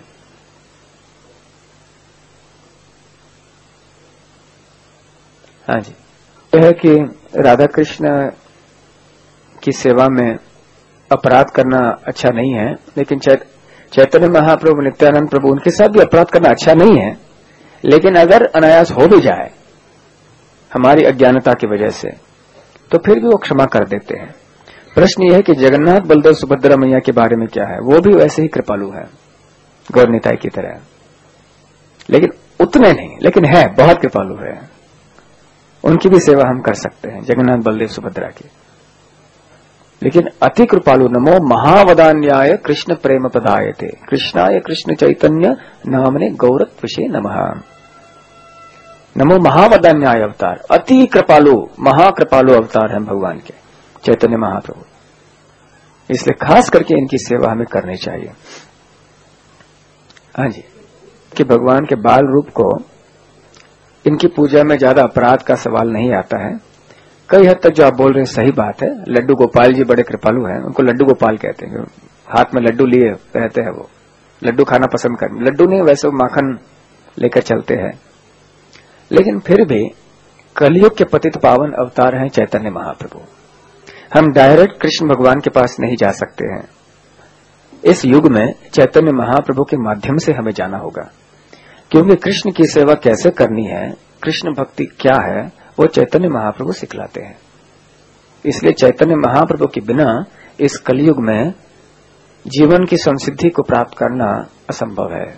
हाँ जी, यह है कि राधा कृष्ण की सेवा में अपराध करना अच्छा नहीं है, लेकिन चैतन्य महाप्रभु, नित्यानंद प्रभु, उनके साथ भी अपराध करना अच्छा नहीं है। लेकिन अगर अनायास हो भी जाए हमारी अज्ञानता की वजह से, तो फिर भी वो क्षमा कर देते हैं। प्रश्न यह है कि जगन्नाथ बलदेव सुभद्रा मैया के बारे में क्या है? वो भी वैसे ही कृपालु है, गौर निताय की तरह। लेकिन उतने नहीं, लेकिन है, बहुत कृपालु है। उनकी भी सेवा हम कर सकते हैं, जगन्नाथ बलदेव सुभद्रा की। लेकिन अति कृपालु नमो महावदान्याय कृष्ण प्रेम पदाय थे, कृष्णाय कृष्ण चैतन्य नामने गौरत्विषे नमः। नमो महावदान्याय अवतार, अति कृपालु महाकृपालु अवतार हैं भगवान के चैतन्य महाप्रभु। इसलिए खास करके इनकी सेवा हमें करनी चाहिए। हाँ जी, कि भगवान के बाल रूप को इनकी पूजा में ज्यादा अपराध का सवाल नहीं आता है। कई हद तक जो आप बोल रहे हैं सही बात है। लड्डू गोपाल जी बड़े कृपालु हैं, उनको लड्डू गोपाल कहते हैं। हाथ में लड्डू लिए रहते हैं, वो लड्डू खाना पसंद करते, लड्डू नहीं वैसे माखन लेकर चलते हैं। लेकिन फिर भी कलयुग के पतित पावन अवतार हैं चैतन्य महाप्रभु। हम डायरेक्ट कृष्ण भगवान के पास नहीं जा सकते हैं। इस युग में चैतन्य महाप्रभु के माध्यम से हमें जाना होगा, क्योंकि कृष्ण की सेवा कैसे करनी है, कृष्ण भक्ति क्या है, वो चैतन्य महाप्रभु सिखलाते हैं। इसलिए चैतन्य महाप्रभु के बिना इस कलयुग में जीवन की संसिद्धि को प्राप्त करना असंभव है।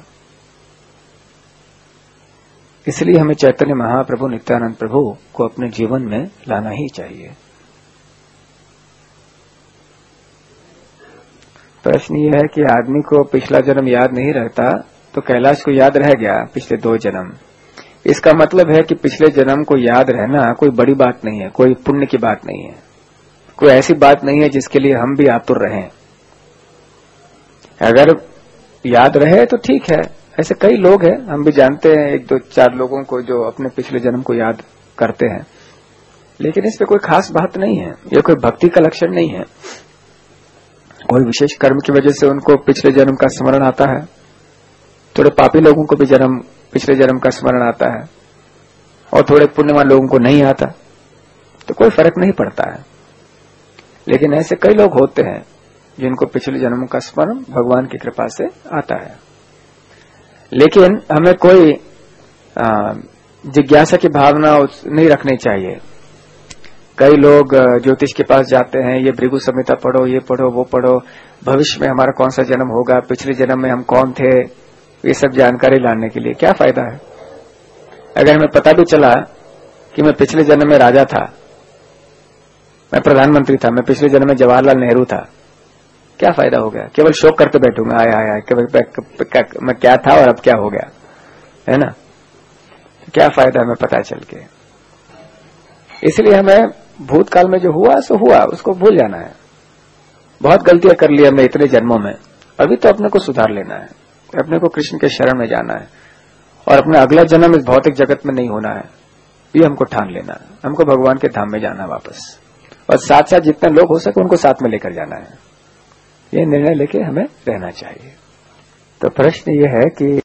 इसलिए हमें चैतन्य महाप्रभु नित्यानंद प्रभु को अपने जीवन में लाना ही चाहिए। प्रश्न यह है कि आदमी को पिछला जन्म याद नहीं रहता तो कैलाश को याद रह गया पिछले दो जन्म। इसका मतलब है कि पिछले जन्म को याद रहना कोई बड़ी बात नहीं है, कोई पुण्य की बात नहीं है, कोई ऐसी बात नहीं है जिसके लिए हम भी आतुर रहें। अगर याद रहे तो ठीक है। ऐसे कई लोग हैं, हम भी जानते हैं एक दो चार लोगों को जो अपने पिछले जन्म को याद करते हैं, लेकिन इस पे कोई खास बात नहीं है। ये कोई भक्ति का लक्षण नहीं है। कोई विशेष कर्म की वजह से उनको पिछले जन्म का स्मरण आता है। थोड़े पापी लोगों को भी जन्म पिछले जन्म का स्मरण आता है और थोड़े पुण्यवान लोगों को नहीं आता, तो कोई फर्क नहीं पड़ता है। लेकिन ऐसे कई लोग होते हैं जिनको पिछले जन्म का स्मरण भगवान की कृपा से आता है। लेकिन हमें कोई जिज्ञासा की भावना नहीं रखनी चाहिए। कई लोग ज्योतिष के पास जाते हैं, ये भृगु संहिता पढ़ो, ये पढ़ो, वो पढ़ो, भविष्य में हमारा कौन सा जन्म होगा, पिछले जन्म में हम कौन थे, ये सब जानकारी लाने के लिए क्या फायदा है। अगर हमें पता भी चला कि मैं पिछले जन्म में राजा था, मैं प्रधानमंत्री था, मैं पिछले जन्म में जवाहरलाल नेहरू था, क्या फायदा हो गया। केवल शोक करते बैठूंगा, आया आया मैं क्या था और अब क्या हो गया, है ना। क्या फायदा हमें पता चल के। इसलिए हमें भूतकाल में जो हुआ सो हुआ, उसको भूल जाना है। बहुत गलतियां कर ली हमने इतने जन्मों में, अभी तो अपने को सुधार लेना है, अपने को कृष्ण के शरण में जाना है और अपना अगला जन्म इस भौतिक जगत में नहीं होना है, ये हमको ठान लेना है। हमको भगवान के धाम में जाना वापस, और साथ साथ जितने लोग हो सके उनको साथ में लेकर जाना है। ये निर्णय लेके हमें रहना चाहिए। तो प्रश्न ये है कि